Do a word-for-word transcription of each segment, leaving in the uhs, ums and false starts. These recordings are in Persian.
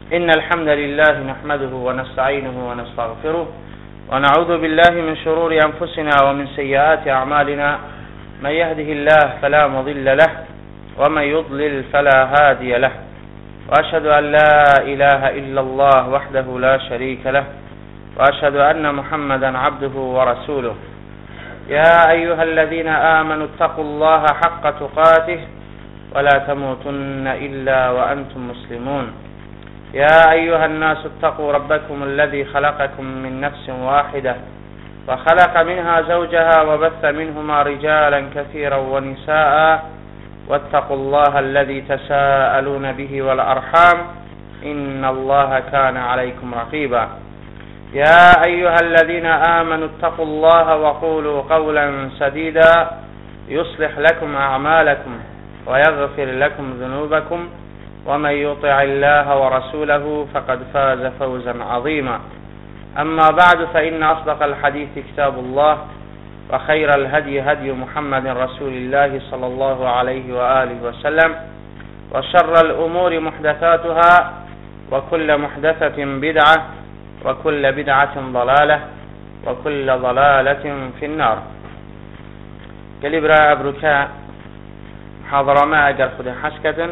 إن الحمد لله نحمده ونستعينه ونستغفره ونعوذ بالله من شرور أنفسنا ومن سيئات أعمالنا. من يهده الله فلا مضل له ومن يضلل فلا هادي له، وأشهد أن لا إله إلا الله وحده لا شريك له، وأشهد أن محمدا عبده ورسوله. يا أيها الذين آمنوا اتقوا الله حق تقاته ولا تموتن إلا وأنتم مسلمون. يا أيها الناس اتقوا ربكم الذي خلقكم من نفس واحدة وخلق منها زوجها وبث منهما رجالا كثيرا ونساء، واتقوا الله الذي تساءلون به والأرحام إن الله كان عليكم رقيبا. يا أيها الذين آمنوا اتقوا الله وقولوا قولا سديدا يصلح لكم أعمالكم ويغفر لكم ذنوبكم، ومن يطع الله ورسوله فقد فاز فوزا عظيما. أما بعد، فإن أصدق الحديث كتاب الله، وخير الهدي هدي محمد رسول الله صلى الله عليه وآله وسلم، وشر الأمور محدثاتها، وكل محدثة بدعة، وكل بدعة ضلالة، وكل ضلالة في النار. كالبراء أبركاء محاضرة ما أجر خد حسكة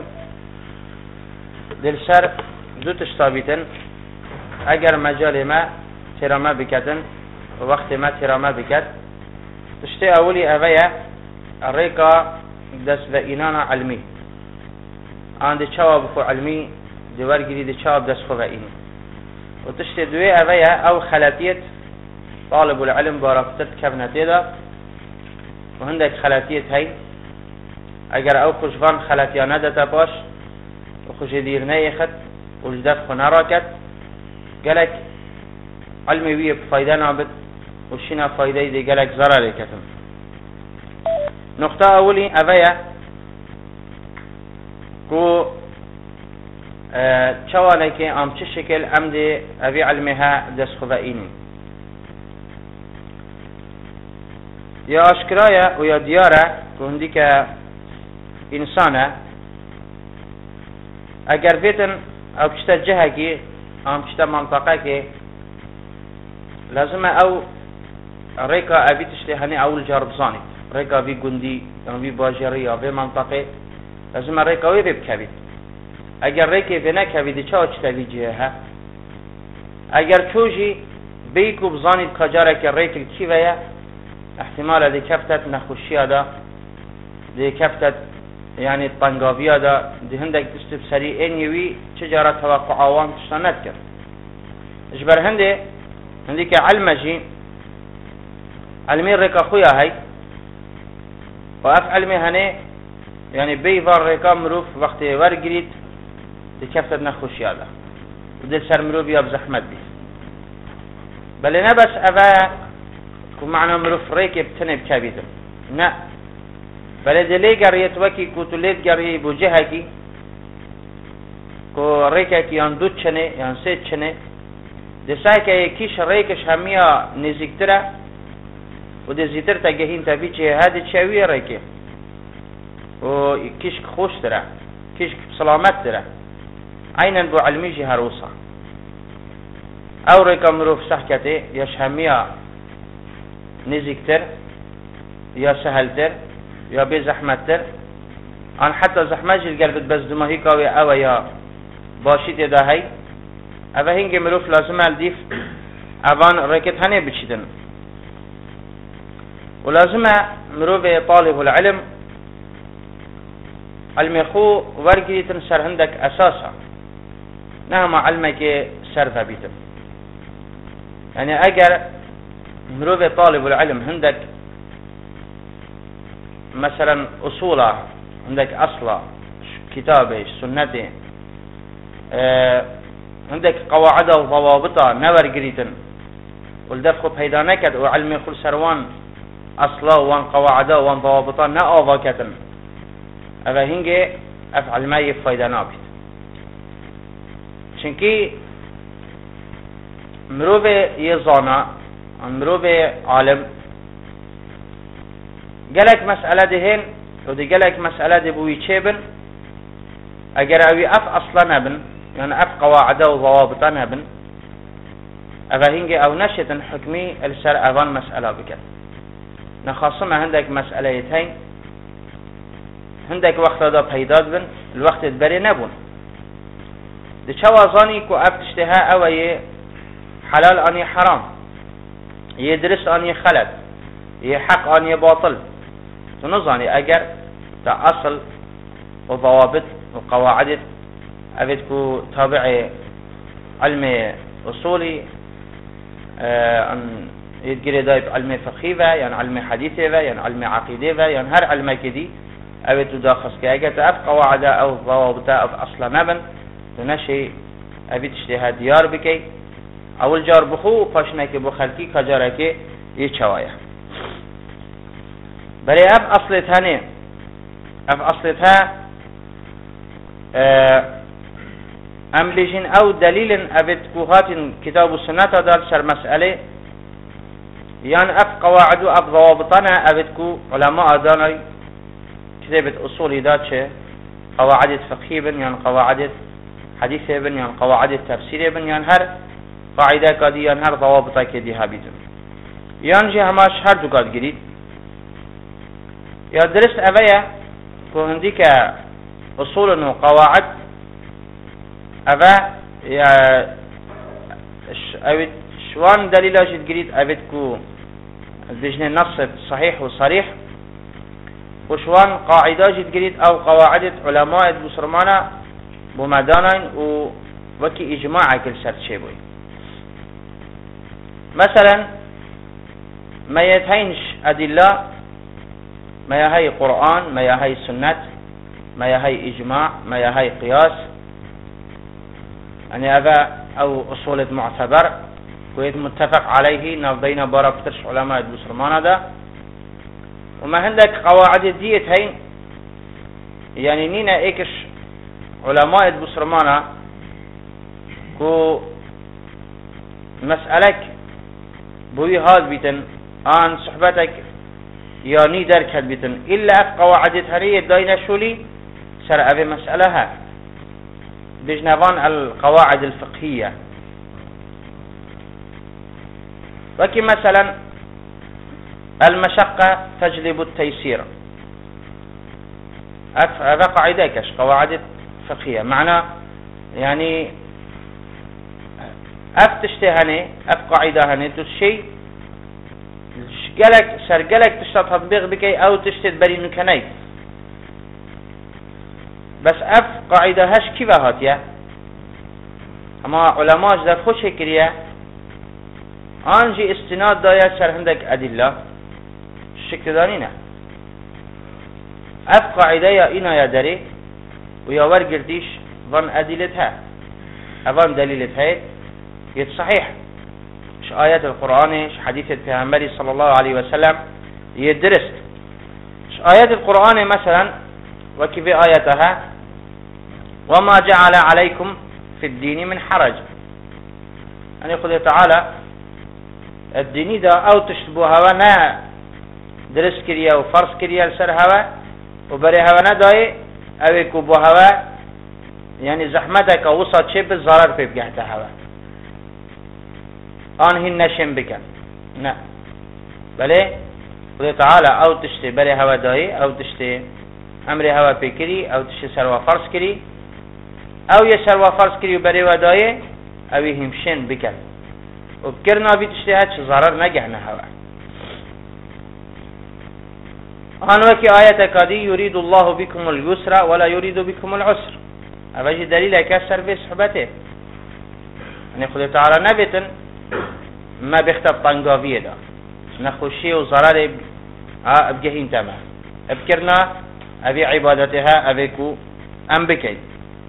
دل سر دو تشتابيتن اگر مجال ما ترما بكتن ووقت ما ترما بكت تشتي اولي اويا الريقا دس و اینانا علمي آن دي چاوب خو علمي دوار گيري دي چاوب دس خو و ایني و تشتي دوي اويا او خلاتيت طالب العلم بارافتت كبنتي دا و هندك خلاتيت هاي اگر او خوشوان خلاتيانه دتا باش و خوش دیر نیخد و جدف خو نراکد گلک علمی وی فایده نابد و شینا فایده دی گلک ضرر کتم. نقطه اولی اویا کو چوانه که ام چه شکل ام دی اوی علمها دست خو اینی یا اشکرایه و یا دیاره که هندی که انسانه اگر بیتن او کشتا جهه کی او کشتا منطقه کی لازم او ریکا اوی تشتی هنی اول جارب زانید ریکا وی گندی یا وی باجری یا وی منطقه لازم ریکا وی بکوید. اگر ریکی وی نکویدی چه اچتا وی جهه اگر چوجی بیکو بزانید کجاره که ریکل کی ویا احتمال دی کفتت نخوشی دا دی کفتت يعني طنقابيا دا دي هندك تستب سريع انيوي تجارة توقع عوام تشتانت كر اجبر هندي هنديك علمجي علمي ريكا خويا هاي وأف علمي هني يعني بيفار ريكا مروف وقت ورقريت دي كفتت نخوشي هذا ودي سر مروف ياب زحمت بي بل نبس أفا كو معنى مروف ريكي بتنب كابيدم نا بلد ليجر يتوكي كوتوليت جري بوجهكي كو ريكاكي يندوت شنه ينسيت شنه دسايكا يكيش ريكش هميا نزيكترا ودي زيتر تجهين تبيجي هذا تشاوي ريكي و كيش خوش ترى كيش سلامت ترى عينا بو علميجي هروسا او ريكا مروف صحكتي يش هميا نزيكتر يا سهلتر یا به زحمت تر آن حتی زحمت جل گرفت بس دماهی کاوی او یا باشید دهی او هنگ مروف لازم الدیف اوان رکت هنه بچیدن و لازم مروف طالب العلم علم خو ورگیتن سر هندک اساسا نه ما علمك سر ثابتن. يعني اگر مروف طالب العلم هندك مثلا أصولا عندك أصلا كتابه سنته اه عندك قواعد وضوابطها نور قريتن والدفق بهيدا نكد وعلمي خل سروان أصلا وان قواعده وان ضوابطها نأوضا كتن أفا هنجي أفعل ما يفايدا نابت چنكي مروفي يزانا مروفي عالم گلک مسئله دهن و دی گلک مسئله دی بوی چه بن اگر اوی اف اصلا نبن يعني أف قواعد وضوابطنا بن أفهنجي أو نشط حكمي السر أفان مسألة بك نخاصمة عندك مسألتين عندك وقت هذا بيداد بن الوقت البري نبون دي شوازاني كو أف تشتها أو حلال أني حرام يدرس أني خلد يحق أني باطل تنظاني أجر تأصل وضوابط وقواعد أبدكو تابع علم أصولي آه أن يتجري دايب علم فقهي يعني علم حديثي يعني علم عقيدة يعني هر علم كدي أبدو داخل كأجر تأف قواعد أو ضوابط أو أصلا نبن تنشي أبد اجتهاد ديار بكي أو الجار بخو فاشنك بخلقي كجارك يتشوايا بل أب أصلتها ني أب أصلتها أم بيجين أو دليل أبد كوهات كتاب السنة دار سر مسألة يعني أف قواعد أف ضوابطنا أبد كو علماء داني كتابة أصول داتش قواعد فقهية بن يعني قواعد حديثة بن يعني قواعد تفسيرية بن يعني هر قاعدة كدي يعني هر ضوابطة كدي هابيتن يعني جه هماش هر دقات جديد يا درست أبايا كو هنديك أصول وقواعد أبا يا أبد شوان دليل أجد جديد أبد كو بجن النص صحيح وصريح وشوان قاعدة أجد جديد أو قواعد علماء المسلمانة بمدانين وكي إجماع كل سرد شيء مثلا ما يتهينش أدلة ما يهي قرآن ما يهي سنة ما يهي إجماع ما يهي قياس يعني أبا أو أصول معتبر كويت متفق عليه نبين بارك ترش علماء المسلمان هذا وما عندك قواعد ديت هين يعني نينا إيكش علماء المسلمان كو مسألك بوي هاد بيتن آن صحبتك يعني درك هاد بيتن إلا أف قواعد هرية داينا شولي سر أبي مسألة بجنبان القواعد الفقهية وكي مثلا المشقة تجلب التيسير هذا قاعدة كش قواعد فقهية معنى يعني أف تشتهني أف قاعدة هني تشي جلك سر جلك تشتغل تطبيق بكي أو تشتد بري نكني بس أف قاعدة هش كيف هاتيا أما علماء جدا خوش كريا أنجي استناد دايا سر عندك أدلة الشكل دانينا أف قاعدة يا إنا يا دري ويا ورقرديش ظن أدلتها أظن دليلتها يتصحيح ش آيات القرآن ش حديث البيغمبر صلى الله عليه وسلم يدرس ش آيات القرآن مثلا وكيف آياتها وما جعل عليكم في الدين من حرج يعني يقول تعالى الدين دا أو تشتبه هوا نا درس كريا وفرس كريا لسر هوا وبري هوا نا داي أو يكوبو هوا يعني زحمتك وصد شيء بالضرر في بجهة هوا آنهن نشم بكن نا بله قل تعالى أو تشتي بله هوا داي أو تشتي أمر هوا بكري أو تشتي سروا فرس كري أو يسروا فرس كري وبره وداي أو يهمشن بكن وبكرنا بتشتي هاتش ضرر نجحنا هوا آن وكي آية كادي يريد الله بكم اليسر ولا يريد بكم العسر أبجي دليل كسر في صحبته يعني خد تعالى نبتن ما بيختب طنقافية دا نخشي وضرر أبجهين تمام أبكرنا أبي عبادتها أبيكو أم بكي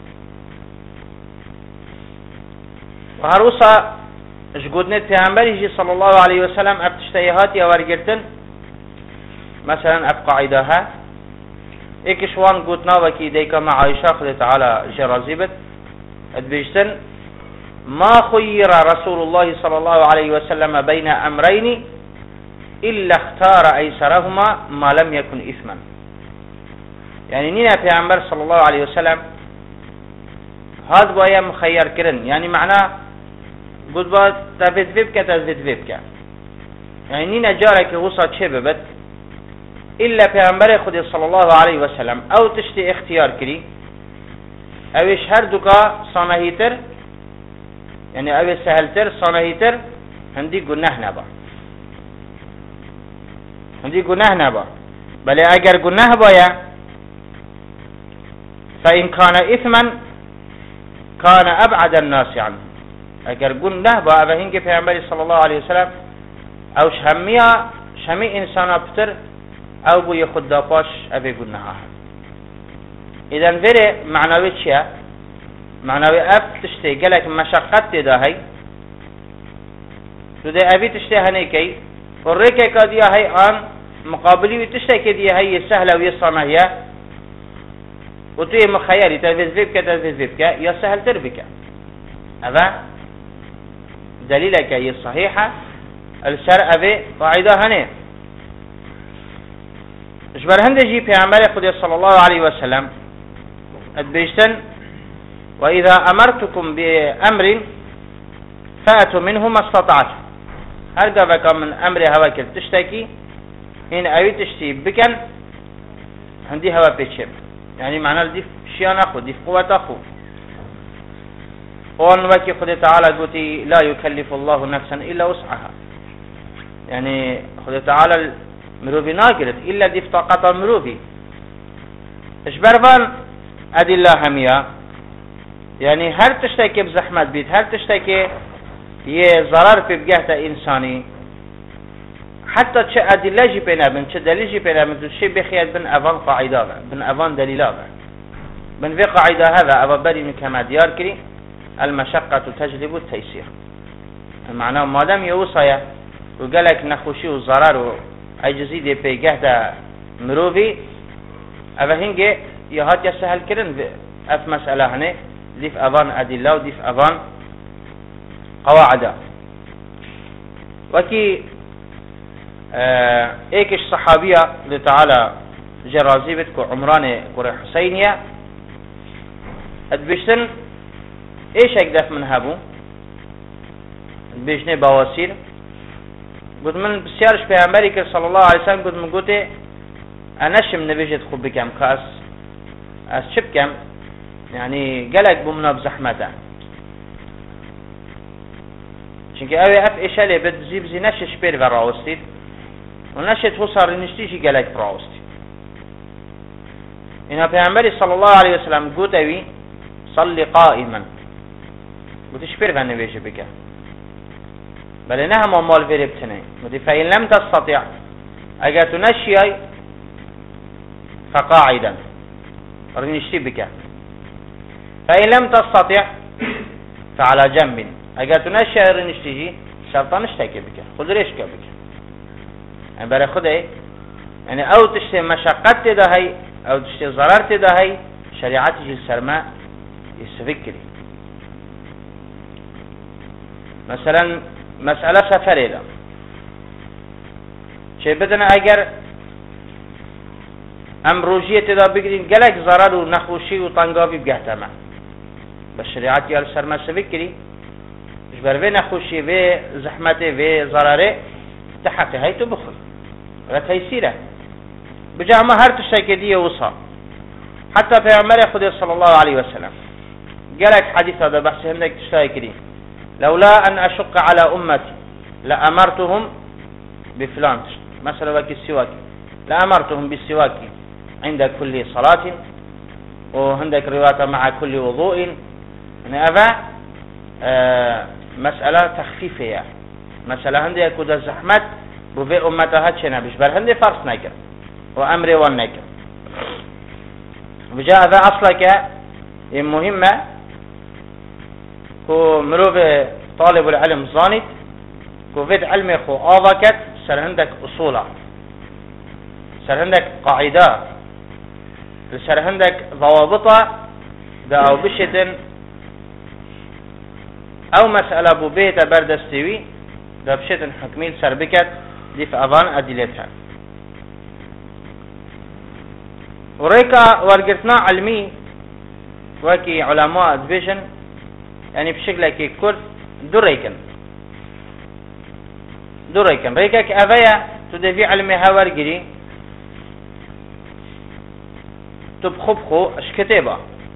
وهروسا جقودنت في عمبريجي صلى الله عليه وسلم أبتشتيهاتي أورقرتن مثلا أبقاعدها إكشوان قوتنا وكي ديكا مع عائشة خذ تعالى جرازيبت أدبيجتن ما خير رسول الله صلى الله عليه وسلم بين أمرين إلا اختار أيسرهما ما لم يكن إثما. يعني نينا في عمبر صلى الله عليه وسلم هاد باید مخیر کرن، یعنی معنا گود با تفید ویب که تفید ویب که، یعنی نی نجاره که وصا چه ببد إلا پیامبر خود صلی الله علیه و سلم او تشتی اختیار کری اوش هر دوکا صانهیتر، یعنی اوش سهلتر صانهیتر هندی گناه نبا، هندی گناه نبا. بله اگر گناه باید فإن كان إثما كان أبعد الناس عنه، اگر گناه با اوه هنگی پیامبر صلی الله علیه و سلم اوش همیا شمی انسان افتر او بوی خود دا پاش اوه گناه ها. اذن وره معنوی چیه؟ معنوی اف تشتی گلک مشقت دا هی تو ده اوی تشتی هنه کی فرقه که دیا هی آن مقابلی و تشتی که دیا هی سهل و یصانه و توی مخیری تلویز بیب که تلویز بیب که یا سهل تر بکه. اوه دلیل که یه صحیحه الشرع اوه قاعده هنه اجبر هندجي پیامبر خدا صلی الله علیه و سلم ادبیشتن و اذا امرتكم بامر فاتوا منه ما استطعتم، هرگاه وکا من امر هوا کرد تشتکی این اوی تشتی بکن هندی هوا پیچه، یعنی معنی دیف شیان خود دیف قوت خود وان وکی خدا تعالی گوتی لا يكلف الله نفسا الا وسعها، یعنی خدا تعالی مروفي ناقرت إلا دي طاقة مروفي اشبرفان أدي الله هميا، يعني هر تشتكي بزحمة بيت هر تشتكي يه ضرر في بجهة إنساني حتى تش أدلة جي بينا بن تش دليل جي بينا بن تشي بخيات بن أفان قاعدة بن أفان دليلة بن في قاعدة هذا أبا بري من كما ديار كري المشقة تجلب التيسير، معناه ما دام يوصي وقالك نخوشي وضرر عجزی دی پیگه دا مروفی اوه هنگه یا هات یا سهل کرن اف مسئله هنه دیف اوان ادله و دیف اوان قواعده. وکی ایکش صحابیه لتعالی جرازی بید که عمران کره حسینیه ادبشتن ایش اکدف من هبو ادبشنه بواسیر قلت من بسیارش پیامبری که صلی الله علیه و سلم قلت من گوته انشم نویجت خوب بکم کاس از چه بکم یعنی گلک بمنا بزحمته چونکه اوی اف اشاله بد زیب زی نشش پیر و راوستید و نشت حسار نشتیشی گلک راوستید. اینا پیامبری صلی الله علیه و سلم قلت اوی صلی قائما قلتش پیر و نویجه بکم بل نه هم مال ویری بتنه مدی فإن لم تستطع اگر تو نشیای فقاعدا رنشتی بک فإن لم تستطع فعلى جنب اگر تو نشیای رنشتی شرطا نشتکی بک خود ریش که بک یعنی برای خوده یعنی او تشتی مشقت ده هی او تشتی ضرر ده هی شریعتی جل سرما يسفكري مثلا مسألة سفر إذا شيء بدنا أجر أم روجية تدا بقدين جلك ضرر ونخوشي وطنقابي بجهتما بالشريعة يال سرما سفكري إيش بروي نخوشي في زحمته في ضرره تحت هاي تبخل ولا تيسيره بجاه ما هر تشتكي دي وصا حتى في عمر خدي صلى الله عليه وسلم جلك حديث هذا بحث هندك تشتكي لولا أن أشق على أمتي لأمرتهم بفلان مثلا وكي السواك لأمرتهم بالسواك عند كل صلاة وعندك رواية مع كل وضوء يعني أبا آه مسألة تخفيفية مسألة عندي أكود الزحمة بوفي أمتها تشنا بشبر عندي فرص ناكر وأمري والناكر وجاء ذا أصلك مهمة كو مروف طالب العلم زانت كو فيد علمي خو آضاكت سر عندك أصولا سر عندك قاعدة سر عندك ضوابطة دا أو بشتن أو مسألة بو بيت بردستوي دا بشتن حكمين سر بكت دي في أظان أدلتها وريكا ورقتنا علمي وكي علماء دبيشن يعني بشكل كي كل دو ريكن دو ريكن ريكك أبايا تدفي علمي هاور جري تبخبخو اش كتابة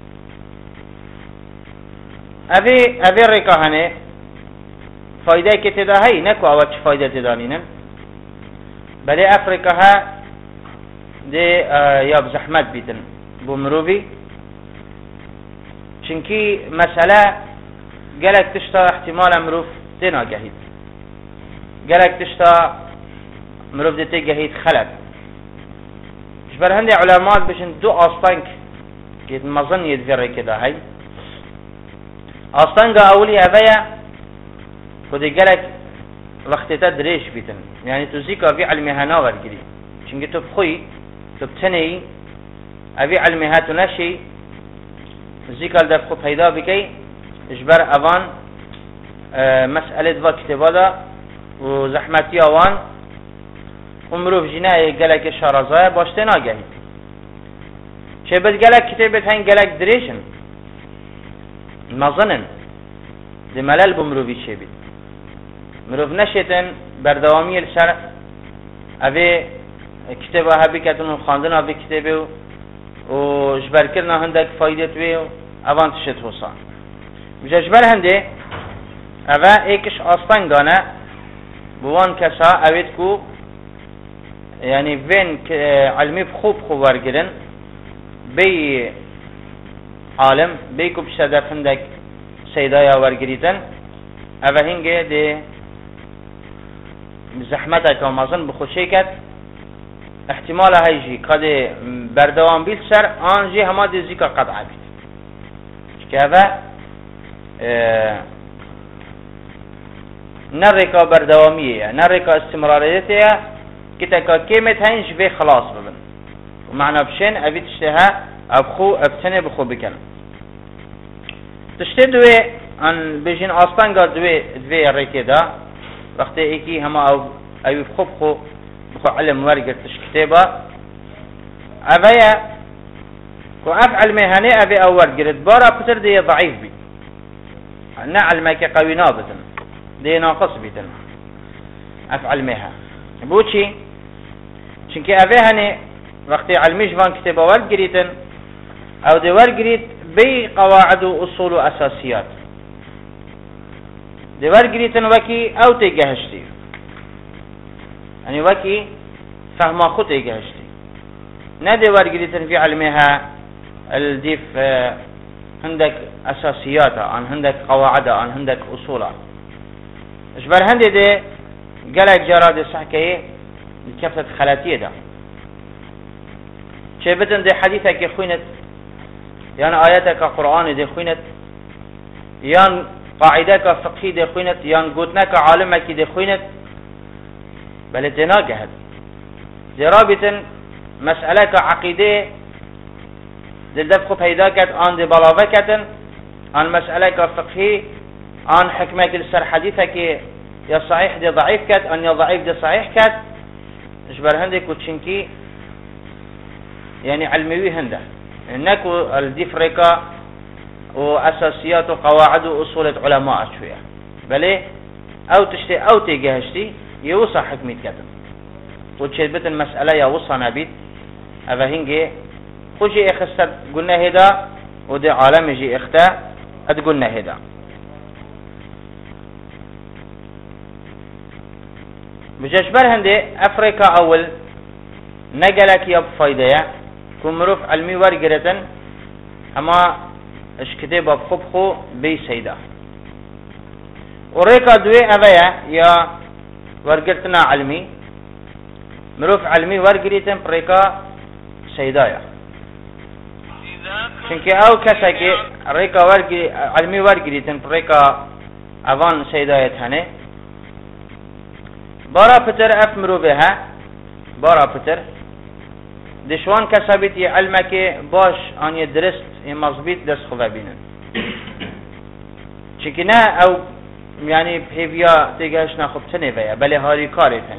أبي أبي ريكا هني فايدة كتدا هاي نكو أوش فايدة تدانينن بلي أفريقيا ها دي آه يا بزحمت بيتن بمروبي چنكي مسألة قالك تشتا احتمال مروف تنا جهيد قالك تشتا مروف دي تجهيد خلق جبر هندي علماء بشن دو أصطنك كيد مظن يدفر كده هاي أصطنك أولي أبايا ودي قالك وقت تدريش بيتن يعني تزيك أبي علمي هناور جدي چنكي تبخي تبتني أبي علمي هاتو نشي زيك الدفق پیدا بكي اجبر اوان اه مسألة و كتابة دا و زحمتي اوان ومروف جناء قلق شارزايا باشتنا جهد چه بد قلق كتابة هين قلق دريشن نظنن دي ملال بمروفي چه بد مروف نشتن بردوامی السر اوه كتابة هبي كتن و خاندن هبي كتابة و جبر کرنا هندک فایدت وی اوان تشت حسان بجا جبر هنده اوه ایکش آستنگانه بوان کسا اوید کو یعنی وین علمی خوب خوب ورگرن بی عالم بی کو بشتا در هندک سیدایا ورگریتن اوه هنگه ده زحمت که مازن بخوشه کد احتمال هایجی قد بردوام بیل سر آنجی همه دیزی که قطع بید که اوه نرکا بردوامیه نرکا استمراریتیه که تکا کیمت هنج به خلاص ببن و معنی بشین اوی تشتها ابخو ابتنه بخو بکن تشته دوی ان بجین آستانگا دوی دوی رکی دا وقتی ایکی همه اوی بخو بخو بخو علم ورقر تش كتابة أبايا كو أفعل مهني أبي أو ورقرت بارا بتر دي ضعيف بي نعلمك قوي نابتن دي ناقص بيتن أفعل مها بوشي چنكي أبي هني وقتي علميش فان كتابة ورقريتن أو دي ورقريت بي قواعد وأصول وأساسيات دي ورقريتن وكي أو تيجهشتي يعني وكي فهم خود ايجاشتي نادي ورقريتن في علمها الديف عندك اساسيات عن عندك قواعد عن عندك اصول اجبر هندي دي قالك جراد صحكي كفت خلاتيه ده شيبتن دي حديثك خوينت يعني اياتك قران دي خوينت يان قاعدك فقهي دي خوينت يان قوتنك عالمك دي خوينت بل تناجهد جرابة مسألة عقيدة دلدفق پیدا کرد آن دی بلاوه کردن آن مسئله که فقهی آن حکمه که سر حدیثه که یا صحیح دی ضعیف کرد آن یا ضعیف دی صحیح کرد اجبر هنده کچنکی یعنی علموی هنده نکو الدی فرقه و اساسیات و قواعد و اصول علماء شویه بله او تشتی او تیگهشتی یوصا حکمیت کردن و چه بتن مسئله یا وصا نبید او هنگه خوشي اخستد قلنا هدا ودي عالم يجي اختا اد قلنا هدا بجشبر هندي افريقيا اول نقلك يا بفايدة كمروف علمي ورقرة اما اش كتابة بخبخو بي سيدا وريكا دوي اويا يا ورقرتنا علمي مروف علمي ورقرة بريكا سيدايا چونکه او کسا که ریکا ورگی علمی ورگیریتن ریکا اوان سیدایت هنه بارا پتر اف مروبه ها بارا پتر دشوان کسا بیت یه علمه که باش آنی درست یه مضبیط دست خوبه بینن چونکه نه او یعنی پیویا دیگهش نخوب تنه ویا بله هاری کاری تن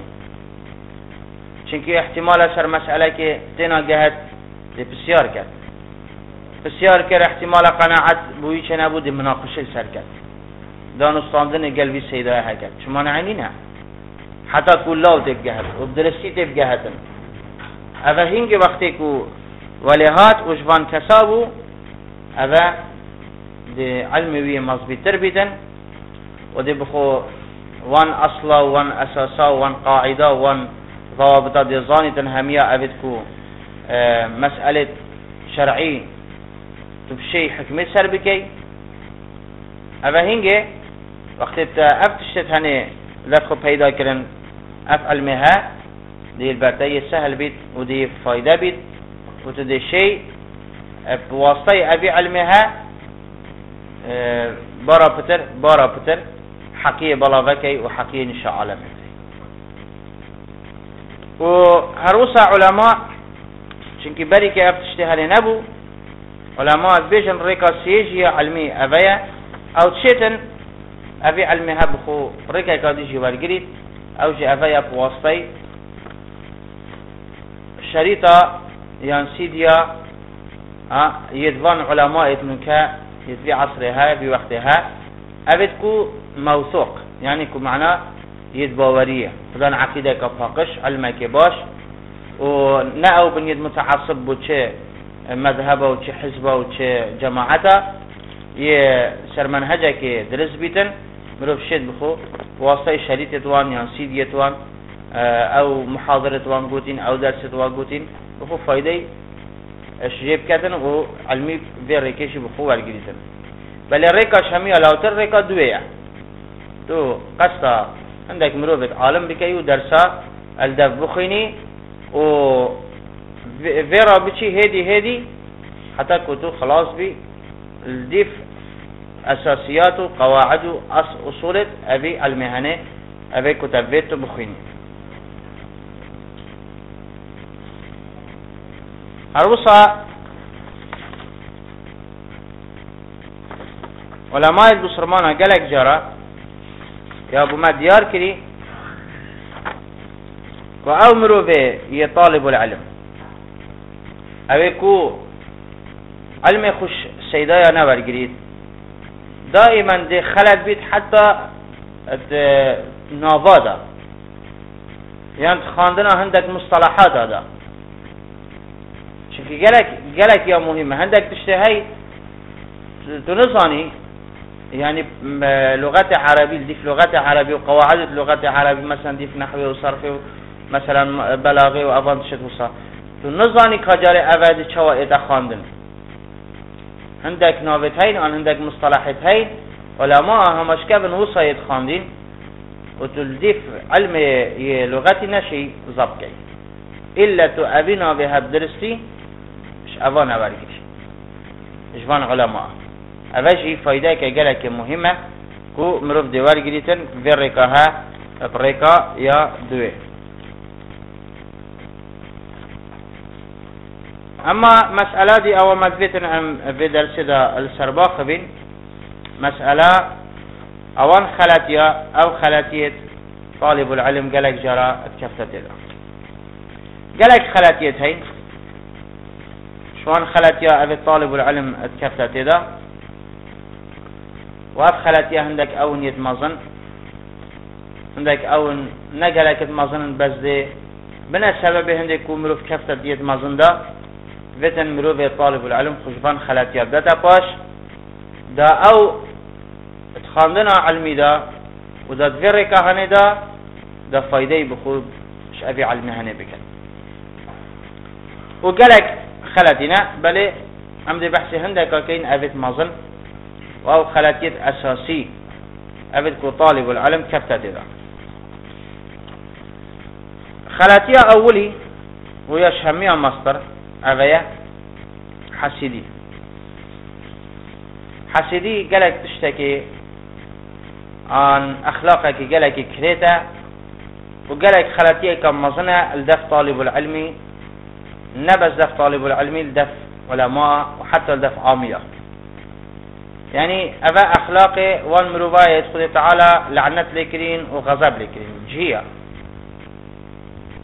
چونکه احتمال سر مسئله که تینا گهد دی بسیار کرد بسیار که احتمال قناعت بویی چه نبود مناقشه سر کرد دانستاندن قلبی سیدای هکر شما نعنی نه حتی کلاو تبگهد و بدرستی تبگهدن اوه هنگ وقتی که ولهات وجبان کسابو اوه ده علموی مضبی تر بیدن و ده بخو وان اصلا وان اساسا وان قاعده وان ضوابط ده ظانیتن همیا اوید که مسئله شرعی تبشي حكمة سر بكي أبا هنجي وقت أفتشت هني لدخل بيدا كرن أفعل مها دي البرتاية سهل بيت ودي فايدة بيت وتدي شيء بواسطة أبي علمها بارا بتر بارا بتر حقية بلاغكي وحقية نشاء عالمتي وهروسا علماء چونكي بريك أفتشت هني نبو علماء بيجن ريكا سيجي علمي أبيا أو تشيتن أبي علمي هبخو ريكا كاديجي والجريد أو جي أبيا بواسطي شريطة ينسيديا يدفن علماء اتنكا يتبي عصرها بوقتها أبتكو موثوق يعني كو معناه يدباورية فلان عقيدة كفاقش علمك باش ونأو بن يد متعصب بوچه مذهبه و چه حزبه و چه جماعته یه سرمنهجه که درست بیتن مروف شد بخو واسطه شریط توان یا سیدی توان او محاضره توان گوتین او درس توان گوتین بخو فایده شجیب کردن و علمی بیر ریکشی بخو ورگریتن بله ریکاش همی علاوتر ریکا دویه تو قصدا عندك مروفت عالم بکی و درسا الدف بخینی و فيرا بشي هدي هدي حتى كنتو خلاص بي الديف أساسيات قواعد أصول أبي المهنة أبي كتبت بخيني هروسا علماء البصرمانة قالك جرى يا أبو ما ديار كري وأمروا به يطالب العلم اوه علم خوش سيدايا نور جريد دائما دي خلط بيت حتى نافادا يعني خاندنا عندك مصطلحات هذا شوفي قالك قالك يا مهمة عندك تشتهي تنصاني يعني لغات عربي دي في لغات عربي وقواعد لغات عربي مثلا دي في نحوي وصرفي مثلا بلاغي وافانتشت وصار تو نزانی کجای اوادی چوا ایده خواندن هندک ناوت هین آن هندک مصطلحات هین علماء همش کبن وصاید خواندین و تو الدیف علم ی لغتی نشی ضبط کی الا تو ابی ناوی هب درستی اش اوان ورگیش اجوان علماء اوجی فایده که گلک مهمه کو مروف دیوار گریتن وی ریکا ها ریکا یا دوی اما مسألة دي او مدبتن ام في درس دا السرباق بين مسألة اوان خلاتيا او خلاتية طالب العلم قالك جرى اتكفتت دا قالك خلاتية هين شوان خلاتيا ابي طالب العلم اتكفتت دا واف خلاتيا عندك اون يتمازن عندك اون نقلك يتمازن بس دي بنا سبب عندك ومروف كفتت يتمازن دا وتن مروه طالب العلم خوشبان خلاتیاب داتا پاش دا او اتخاندنا علمی دا و دا دوری که هنه دا دا فایده بخود شعبی علمی هنه بکن و گلک خلاتینا بله عمد بحثی هنده که کین اوید مازن و او خلاتیت اساسی اوید که طالب العلم کفتا دا خلاتیا اولی و یش همیا مصدر اوه حسیدی حسیدی گلک تشتکی آن اخلاقه که گلک کریتا و گلک خلطیه که مزنه الدف طالب العلمی نبز دف طالب العلمی الدف علماء و حتی الدف عامیه يعني أبا أخلاقي وان مروباية خذ تعالى لعنت لكرين وغضب لكرين جهية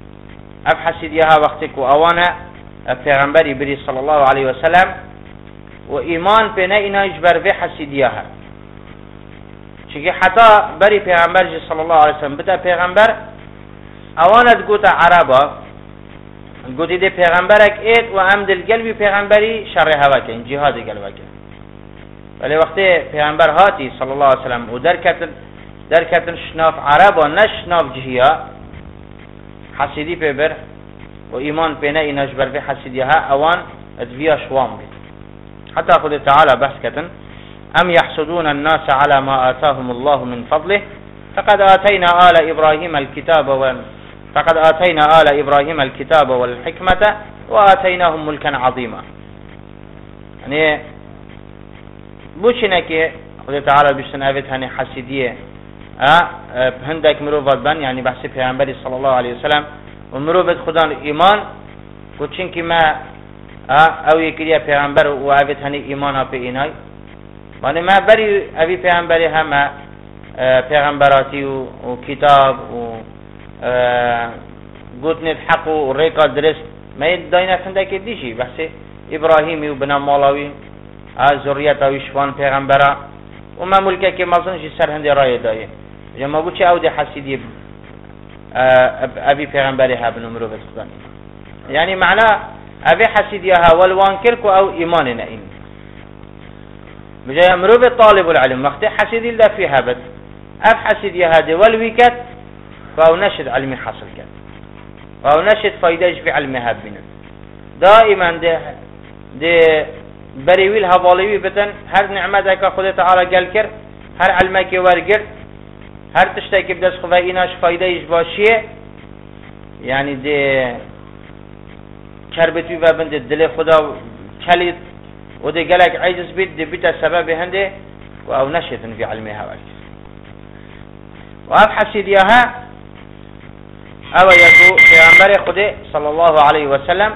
أبحث ديها وقتك وأوانا البيغمبري بري صلى الله عليه وسلم و ایمان پی نه اینا اجبر به حسیدیه ها چیکه حتی بری پیغمبر جی صلی الله علیه وسلم بتا پیغمبر اوانت گوتا عربا گوتی ده پیغمبرک اید و ام دل قلبی پیغمبری شر هوا کن جهاد قلبه کن ولی وقتی پیغمبر هاتی صلی الله علیه وسلم و درکتن درکتن شناف عربا نشناف جهیا حسیدی پی بر و ایمان پی نه اینا اجبر به حسیدیه ها اوان ادویا شوام بید حتى خذ تعالى بحث كتن أم يحسدون الناس على ما آتاهم الله من فضله فقد آتينا آل إبراهيم الكتاب وال فقد آتينا آل إبراهيم الكتاب والحكمة وآتيناهم ملكا عظيما يعني بوشنك خذ تعالى بيشتن أبيت هني حسيدية أه هندك مروفات بن يعني بحث پیغمبر صلى الله عليه وسلم ومروفات خدا الإيمان وچنك ما او یکیه پیغمبر و اوید هنی ایمان ها پی اینای مانه ما بری اوی پیغمبری همه پیغمبراتی و, و کتاب و گوتنید حق و ریکا درست ما داینه فنده که دیشی بحث ابراهیمی و بنا مالاوی ذریت اوی شوان پیغمبره و ما ملکه که مازنشی سرهنده رای دایه جمع بو چه او ده حسیدی اوی پیغمبری ها بنمرو بد خدا یعنی معنی أبي حسيديها والوانكرك أو إيماننا إن بجاء أمرو بطالب العلم وقت حسيدي الله فيها بد أب حسيديها دي والويكت فأو نشد علمي حصل كت فأو نشد فايداش في علمها بنا دائما دي دي بريويل هباليوي بتن هر نعمتك خد تعالى قال كر هر علمك ورقر هر تشتاك بدس خفا إناش فايداش باشيه يعني دي کربتوی و بند دل خدا کلید و ده گلک عیجز بید ده بیت سبب هنده و او نشتن في علمها ورک و اب حسیدیها او یکو پیغمبر خدا صلی الله علیه وسلم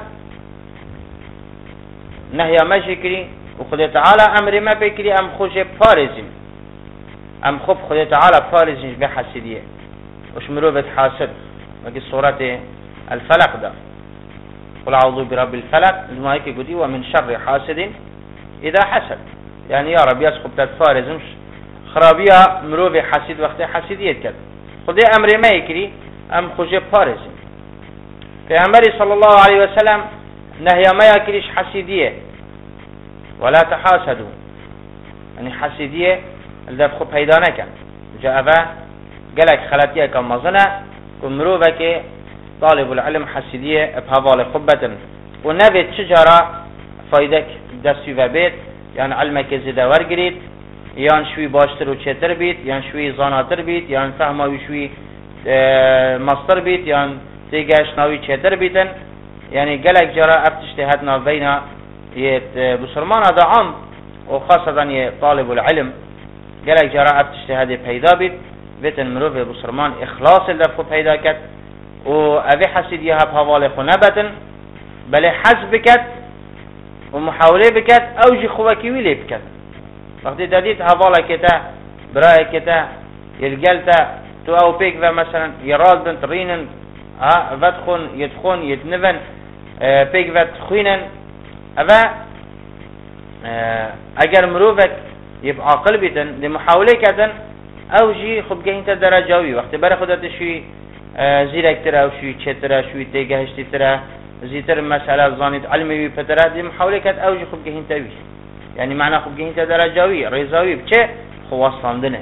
نهی مجی کری و خدا تعالی امر ما بکری ام خوش پارزیم ام خوب خدا تعالی پارزیم به حسیدیه وش مروبت حاسد وکی صورت الفلق ده قل أعوذ برب الفلق المايك يقولي ومن شر حاسد إذا حسد يعني يا رب يسخب تتفارزمش خرابيها مروفي حسد وقت حسدية كده خذي أمر ما يكري أم خجي بارزم في أمري صلى الله عليه وسلم نهي ما يكريش حسدية ولا تحاسدوا يعني حسدية اللي بخب هيدانا كان جاء با قالك خلاتيها كمزنة كمروفك طالب العلم حسيدية بهوال خبة ونبت شجرة فايدك دستي وبيت يعني علمك زيادة ورقريت يعني شوي باشتر وشتر بيت يعني شوي زاناتر بيت يعني فهمه شوي اه مصدر بيت يعني تيجاش ناوي شتر بيتن يعني قالك جرى ابتشتهدنا بين بسرمان هذا عام وخاصة يعني طالب العلم قالك جرى ابتشتهد بيدا بيت بيتن مروف بسرمان إخلاص اللفظ بيدا كت و اوی حسیدیه ها بحوال خو نبتن بله حس بکت و محاوله بکت او جی خوکی ویلی بکت وقتی دادید حواله کتا برای کتا یلگلتا تو او پیک و مثلا یراد بنت رینن ودخون یدخون یدنون پیک و تخوینن اوه اگر مروفت یبقى عاقل بیتن دی محاوله کتن او جی خوب گهین تا درجاوی وقتی برای خودت شوی زیرک ترا و شوی چترا شوی تگهشتی ترا زیتر مسئله زانید علمی بی پترا دی محاوله کت او جی خوب گهین تاوی یعنی معنی خوب گهین تا درجاوی ریزاوی بچه خواستاندنه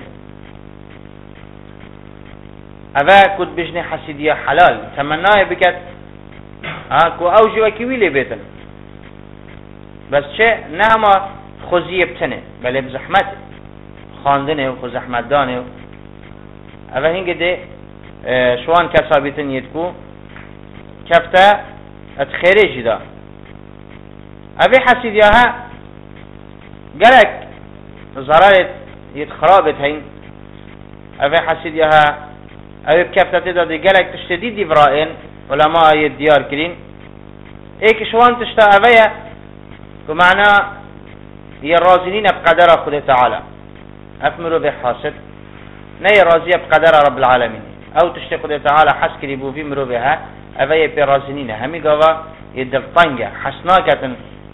اوه کد بجنه حسیدیه حلال تمنای بکت کو او جی وکی ویلی بیتن بس چه نه اما خوزی بتنه بله بزحمت خواندنه و خود زحمت دانه اوه هنگه ده شوان کسابیتن یدکو کفته اتخیره جدا اوه حسیدیه ها گرک ضرارت یتخرابت هین اوه حسیدیه ها اوه کفته تداده گرک تشتدی دیورائن علماء ید دیار کرین ایک شوان تشتا اوه که معنی هي الرازنين بقدر خدا تعالى أفمروا بحاسد نهي راضية بقدر رب العالمين أو تشتي خدا تعالى حس كريبو في مروا بها أفايا برازنين همي قوا يدل طنجة حسناكة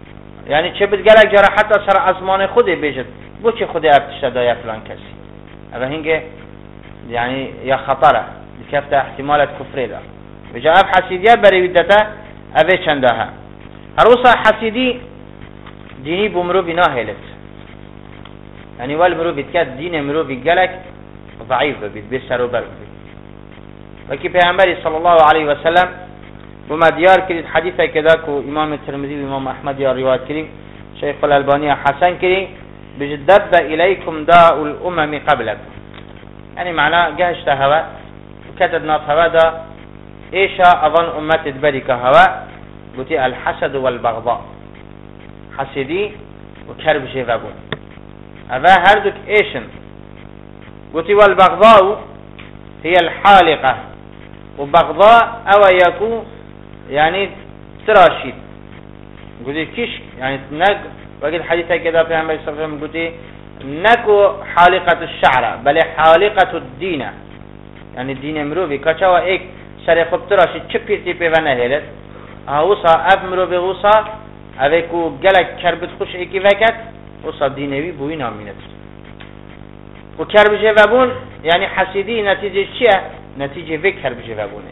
یعنی چه بد گلک جرا حتی سر ازمان خود بیجد بو چه خود ابتشت دای فلان کسی اوه هنگه یعنی یا خطره بکفت احتمالت کفره دا بجا اب حسیدیه بری ودتا اوه چنده ها هروسا حسیدی دینی بمرو بنا هلت یعنی وال مرو بیتکت دین مرو بی گلک ضعیف بید بسر و بر بید وکی پیغمبری صلی الله علیه و سلم بما دیار کرید حدیثه که دا که امام ترمذی و امام احمد یا روایت کریم شیخ الالبانی حسن کریم بجدب الیکم داء الامم قبلكم یعنی معنا گهشت هوا وكتد ناف هوا دا ایشا اظن امت دبرك هوا قلت الحسد والبغضاء حسدي وكرب شيفابون هذا هردك ايشن قلت والبغضاء هي الحالقة وبغضاء او يكو يعني تراشيد قلت كيش يعني نق وقت حديثة كذا في عمر صلى الله عليه وسلم قلت نكو حالقة الشعر بل حالقة الدين يعني الدين مروبي كچوا ايك سر خب تراشيد چه پیرتی پیوانه هلت اوصا اب مروبي غوصا اوكو گلک کربت خوش ایکی وکت اوصا دينوي بوي نامينت و کرب جوابون يعني حسيدي نتيجة چيه نتيجة في کرب جوابونه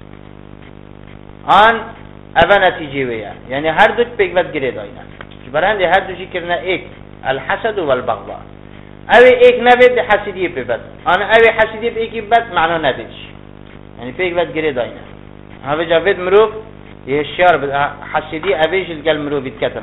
آن اوه نتیجه ویا یعنی هر دوت پیگوت گره داینا برند هر دوشی کرنه ایک الحسد والبغضاء اوه ایک نوید حسیدی پیگوت آن اوه حسیدی پیگی بد معنا ندیش یعنی پیگوت گره داینا اوه جاوید مروب یه شیار حسیدی اوه جلگل مروبید کتن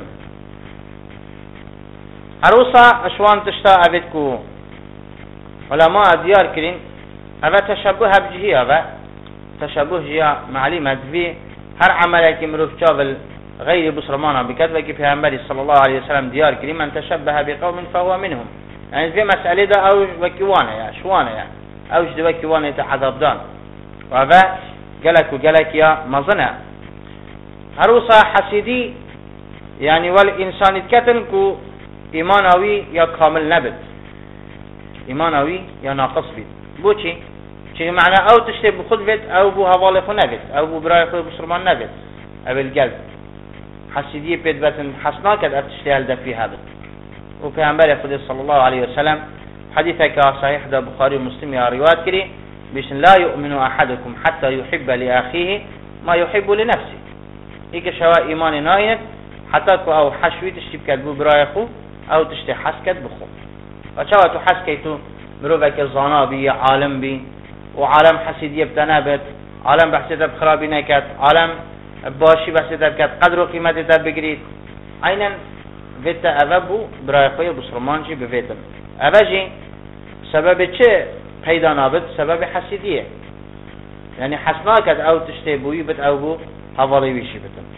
هروسا اشوان تشتا اوید کو علماء دیار کرین اوه تشبه بجهی اوه تشبه جیا معلوم ادوی هر عملی که مروف چاول غیر بسرمانا بکد و که پیغمبری صلی الله علیه وسلم دیار کری من تشبه بقوم فهو منهم یعنی في مسئله دا اوج وکیوانه یا شوانه یا اوج دا وکیوانه تا عذاب دان و اوه گلک و گلک یا مظنه هروسا حسیدی یعنی والانسانیت کتن کو ایماناوی یا کامل نبید ایماناوی یا ناقص بید بو چی؟ چه معنى او تشتي بخود بيت او بو هوالي خو نبيت او بو براي خو بسرمان نبيت او القلب حسيدية بيت باتن حسنا كد اتشتي هل دفي هذا وفي عمبالي خود صلى الله عليه وسلم حديثك صحيح دا بخاري ومسلم يا روايات كري بيشن لا يؤمن احدكم حتى يحب لأخيه ما يحب لنفسه ايك شواء ايمان نايت حتى كو او حشوي تشتي بكد بو براي خو او تشتي حس كد بخو وشواء تحس كيتو مروفك الظانا بي عالم بي وعالم حسيدية بتنابت عالم بحثيتها بخرابي نكت عالم باشي بحثيتها بكت قدر وقيمتها بقريت عينا فيتا أذبو برايقية بسرمانجي بفيتم أباجي سبب چه پیدا نابت سبب حسيدية يعني حسناكت او تشتي بوي بت او بو هفالي ويشي بتم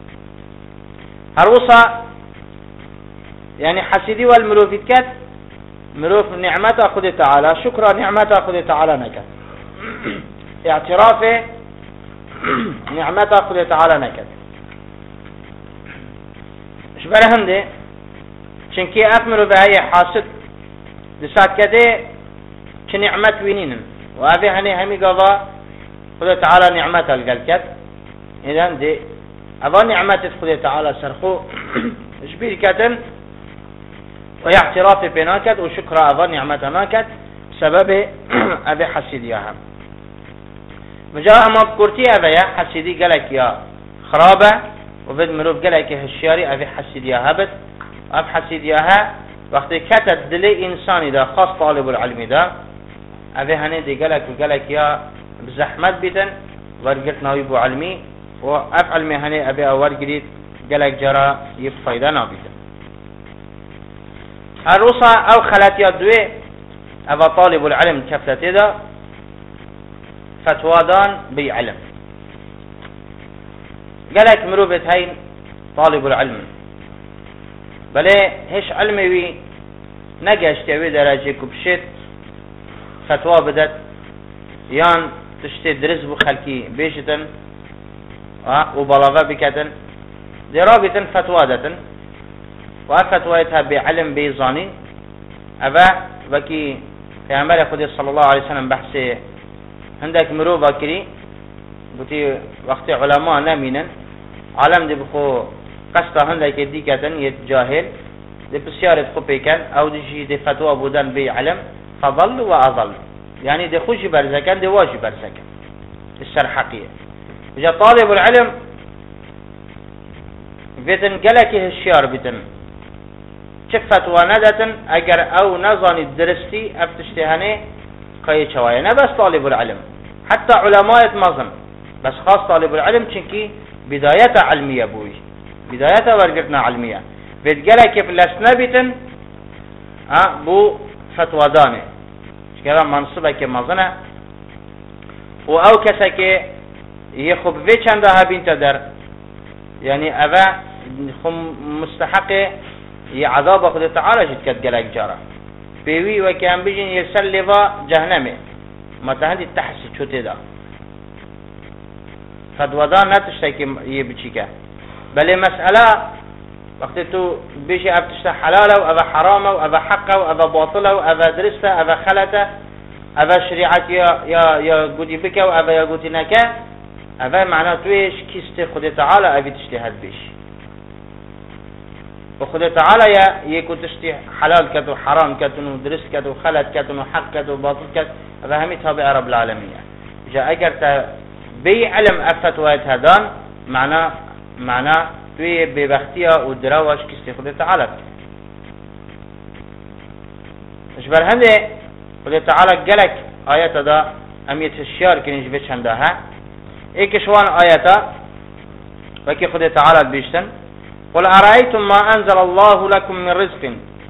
هروسا يعني حسيدي والمروفيت كت مروف نعمتا خود تعالى شكرا نعمتا خود تعالى نكت اعتراف نعمته خود تعالى نكد ايش برهم ده چنكي اكملوا بهاي حاسد دسات كده چه نعمت وينين وهذه هني همي قضاء خود تعالى نعمته القلكت اذن ده اول نعمت خود تعالى سرخو ايش بيركتن وهي اعتراف بناكد وشكر اول نعمته ناكد سبب ابي حسيديها مجاها ما بكورتي أبيا حسيدي قالك يا خرابة وبد مروف قالك هالشياري أبي حسيديها هبت أب حسيديها وقت كتت دلي إنساني دا خاص طالب العلم دا أبي هندي قالك وقالك يا بزحمت بيتن ورقت ناويبو علمي وأب علمي هني أبي أور قريد قالك جرى يفايدا نابيتن الروسا أو خلاتي الدوي أبا طالب العلم كفتتي دا فتوادان بعلم قالك مروبة هين طالب العلم بله هش علمي وي نجاش تبي درجة كبشت فتوى بدت يان تشتي درس بخلكي بيشتن وبلاغة بكتن درابة فتوادة وفتويتها بعلم بيزاني أبا بكي في عمر خدي صلى الله عليه وسلم بحثي عندك مروبة كري قلتي وقت علماء نامينا عالم دي بخو قصد هندك دیکتن یه جاهل ده بسیارت خوب پیکن او دیجی ده فتوا بودن بی علم فضل و اضل يعني ده خوشي برزكان ده واجب برزكان الشر حقيقة وجا طالب العلم بيتن قلك هالشيار بيتن شفت وندتن اگر او نظاني درستي افتشتهاني قاية شوايا بس طالب العلم حتى علماء مظن بس خاص طالب العلم چنكي بداية علمية بوي بداية ورقتنا علمية بيت قلك فلسنا بيتن اه بو فتوى داني شكرا منصبه که مظنه و او کسی که یه خوب وی چنده ها بینت در یعنی اوه خم مستحق یه عذاب خود تعالی جد کد گلک جارا بیوی و که هم بجین یه سر لوا جهنمه متهندی تحسی چوته دا فتوادان نتشته که یه بچی که بله مسئله وقتی تو بیشی افتشته حلاله و اوه حرامه و اوه حقه و اوه باطله و اوه درسته اوه خلطه اوه شریعت یا یا یا گوتی بکه و اوه یا گوتی نکه اوه معنی تویش کیست خود تعالی اوی تشتهد بیش و خود تعالی یا یکو تشتی حلال کد و حرام کد و درست کد و خلط کد و حق کد و باطل کد اوه همی تابع رب العالمین جا اگر تا بی علم افتوایت هدان معنی معنی توی ببختیه و دراوش کسی خود تعالی اش بر هنده خود تعالی گلک آیت دا امیت الشیار کنیش بچنده ها ایکشوان آیتا وکی خود تعالی بیشتن قل ارائیتم ما انزل الله لكم من رزق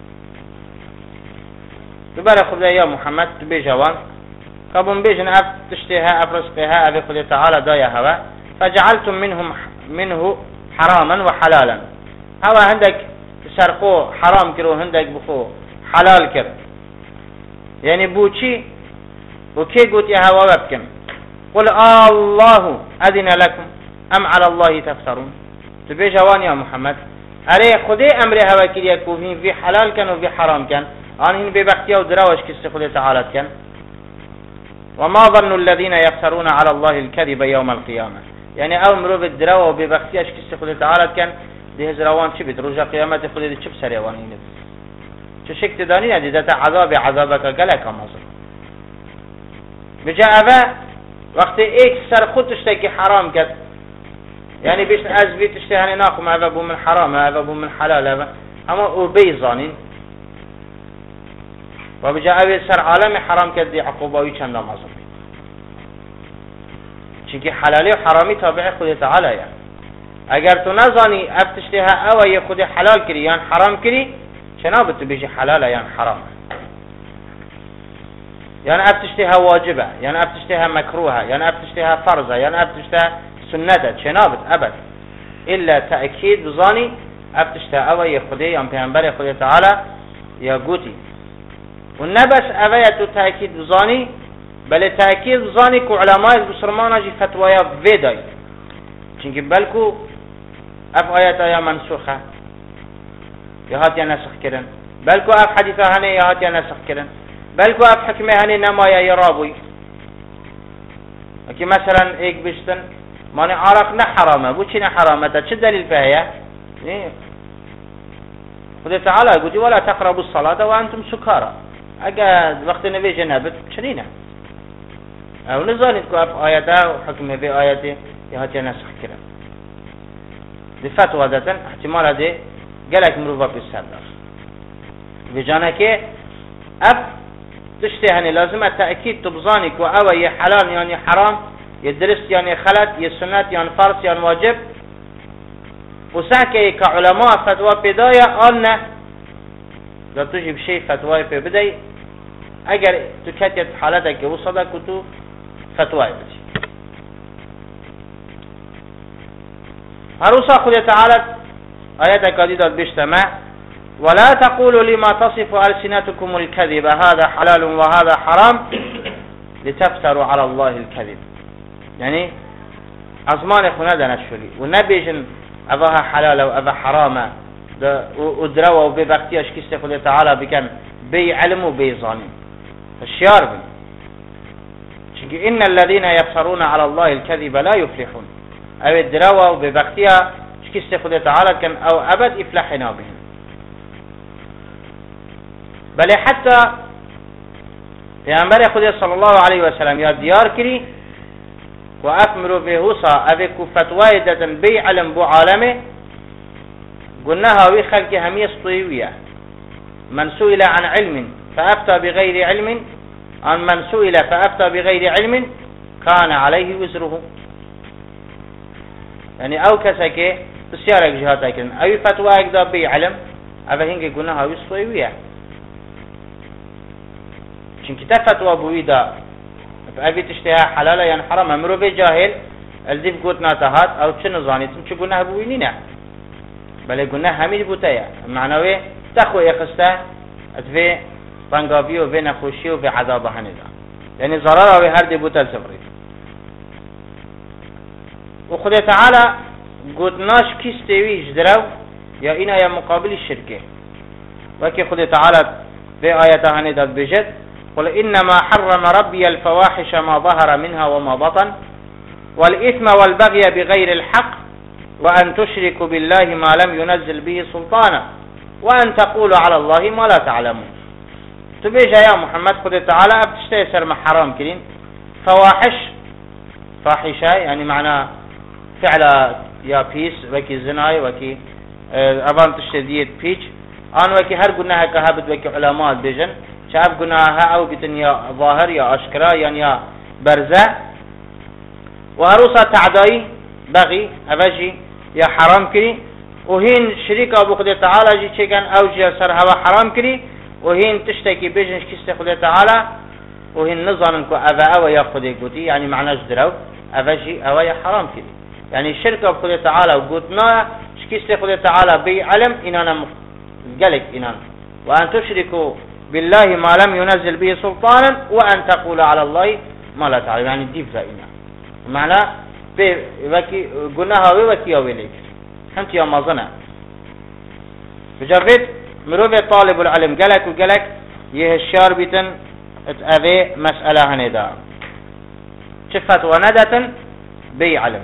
بباره خدا یا محمد تو بیجوان کابون بیجن اف تشتیها اف رزقها اف خود تعالی دایا هوا فجعلتم منهم منه حراما وحلالا هوا عندك سرقو حرام كرو عندك بخو حلال كر يعني بوشي وكي قلت يا هوا وابكم قل آه الله أذن لكم أم على الله تفترون تبي جوان يا محمد أري خدي أمر هوا كي يكون في حلال كان وفي حرام كان أنهن ببختيا ودراوش كسي خدي تعالى كان وما ظن الذين يفترون على الله الكذب يوم القيامة يعني او مرو به درا و به وقتی اش کسی خود تعالی کن ده زروان چی بید روز قیامت خود دی چه سریوان اینه چه شکت دانی ندی ذات عذاب عذابک گلک مازه بجا اوه وقتی ایک سر خود تشته که حرام کرد یعنی بیشتر از بی تشته هنی ناخم اوه بو من حرام اوه بو من حلال اوه اما او بیزانین و بجا اوه سر عالم حرام کرد دی عقوباوی چند مازه چونکه حلالی و حرامی تابع خود تعالی یا اگر تو نزانی افتشتها او یا خود حلال کری یا حرام کری چنابه تو بیشی حلال یا حرام یا افتشتها واجبه یا افتشتها مکروهه یا افتشتها فرضه یا افتشتها سنته چنابه ابد الا تأکید بزانی افتشتها او یا خود یا پیغمبر خود تعالی یا گوتی و نبس او یا تو تأکید بزانی بله تأکید زانی که علمای بسرمان جی فتوایا ویدای چونکه بلکو اف آیت آیا منسوخه یا هات یا نسخ کرن بلکو اف حدیثه هنه یا هات یا نسخ کرن بلکو اف حکمه هنه نمایا یا رابوی اکی مثلا ایک بشتن مانی عرق نه حرامه بو چی نه حرامه تا چه دلیل فهیه خود تعالی گوتی ولا تقربوا الصلاة وانتم سکارا اگر وقت نوی جنبت چنینه او نزانید که اف آیت ها و حکمه به آیت یا هاتی نسخ کرن دی فتوه داتن احتمال ده گلک مروفا پیس سر دار بجانه که اف تشته هنی لازمه تأکید تبزانی که او یه حلال یعنی حرام یه درست یعنی خلط یه سنت یعنی فرض یعنی واجب و سنکه که علماء فتوه پیدای آن نه دا تو جیب شی فتوه پی بدهی اگر تو کتیت حالته که وصده که تو فتوای بدی هروسا خود تعالی آیت اکادی داد بشتمه ولا تقولوا لما تصف ألسنتكم الكذب هذا حلال وهذا حرام لتفتروا على الله الكذب يعني أزمان خنا دنشولي ونبيجن أذاها حلال وأذا حرام ودروا وببختي أشكست خود تعالى بكن بي علم وبي ظالم الشيار بن چونکه ان الذين يفترون على الله الكذب لا يفلحون او دروا و ببختیا شكست خدا تعالى كان أو أبد إفلحنا بهم بل حتى پیامبر خدا صلی الله علیه و سلم یا دیار کری و افمرو به حوصا اوه کو فتوای دادن بی علم بو عالمه قلنا هاوی خلق همي الصويوية من سئل عن علم فأفتى بغير علم عن من سئل فأفتى بغير علم كان عليه وزره يعني او كسكي بسيارك جهاتا كرن اوي فتوى اكدا بي علم اوه هنگه قلنا هاوي الصويوية چونك تا فتوى بوي دا فأبي تشتها حلالا يعني حرام امرو بي جاهل الزيف قوت ناتهات او چه نظانيتن چه قلنا هبوي نينا بله گناه همین بوده معنوی تخو یخسته اتوی طنگابی و وی نخوشی و وی عذاب هنیدا یعنی ضرر و هر دی بوده الزبری و خدا تعالی گودناش کیستویش درو یا این آیا مقابل شرکه وکی خدا تعالی وی آیت هنیدا بجد قل انما حرم ربي الفواحش ما ظهر منها وما بطن والإثم والبغي بغير الحق وأن تشركوا بالله ما لم ينزل به سلطانا وأن تقولوا على الله ما لا تعلمون تبيجا يا محمد خد تعالى أبتشتي سر ما حرام كرين فواحش فاحشة يعني معنى فعل يا بيس وكي زناي وكي أبان تشتديت بيج آن وكي هر قناها كهابت وكي علماء بيجن شاب قناها أو بتن يا ظاهر يا أشكرا يعني يا برزة وهروسا تعداي بغي أبجي يا حرام كري وهين شريك أبو خدا تعالى جي چكن أو جي سر هوا حرام كري وهين تشتكي بيجنش كيست خدا تعالى وهين نظانكو أبا أو يا خدا قوتي يعني معناش درو أبا جي أو يا حرام كري يعني الشرك أبو خدا تعالى وقوتنا شكيست خدا تعالى بي علم إنانا قلق إنان وأن تشركوا بالله ما لم ينزل به سلطانا وأن تقول على الله ما لا تعلم يعني ديف زائنا معنى به وكي قلناها وكي أوليك أنت يا مظنة بجرد مروف طالب العلم قلق وقلق يهشار بيتن اتأذي مسألة هندا شفت وندة بي علم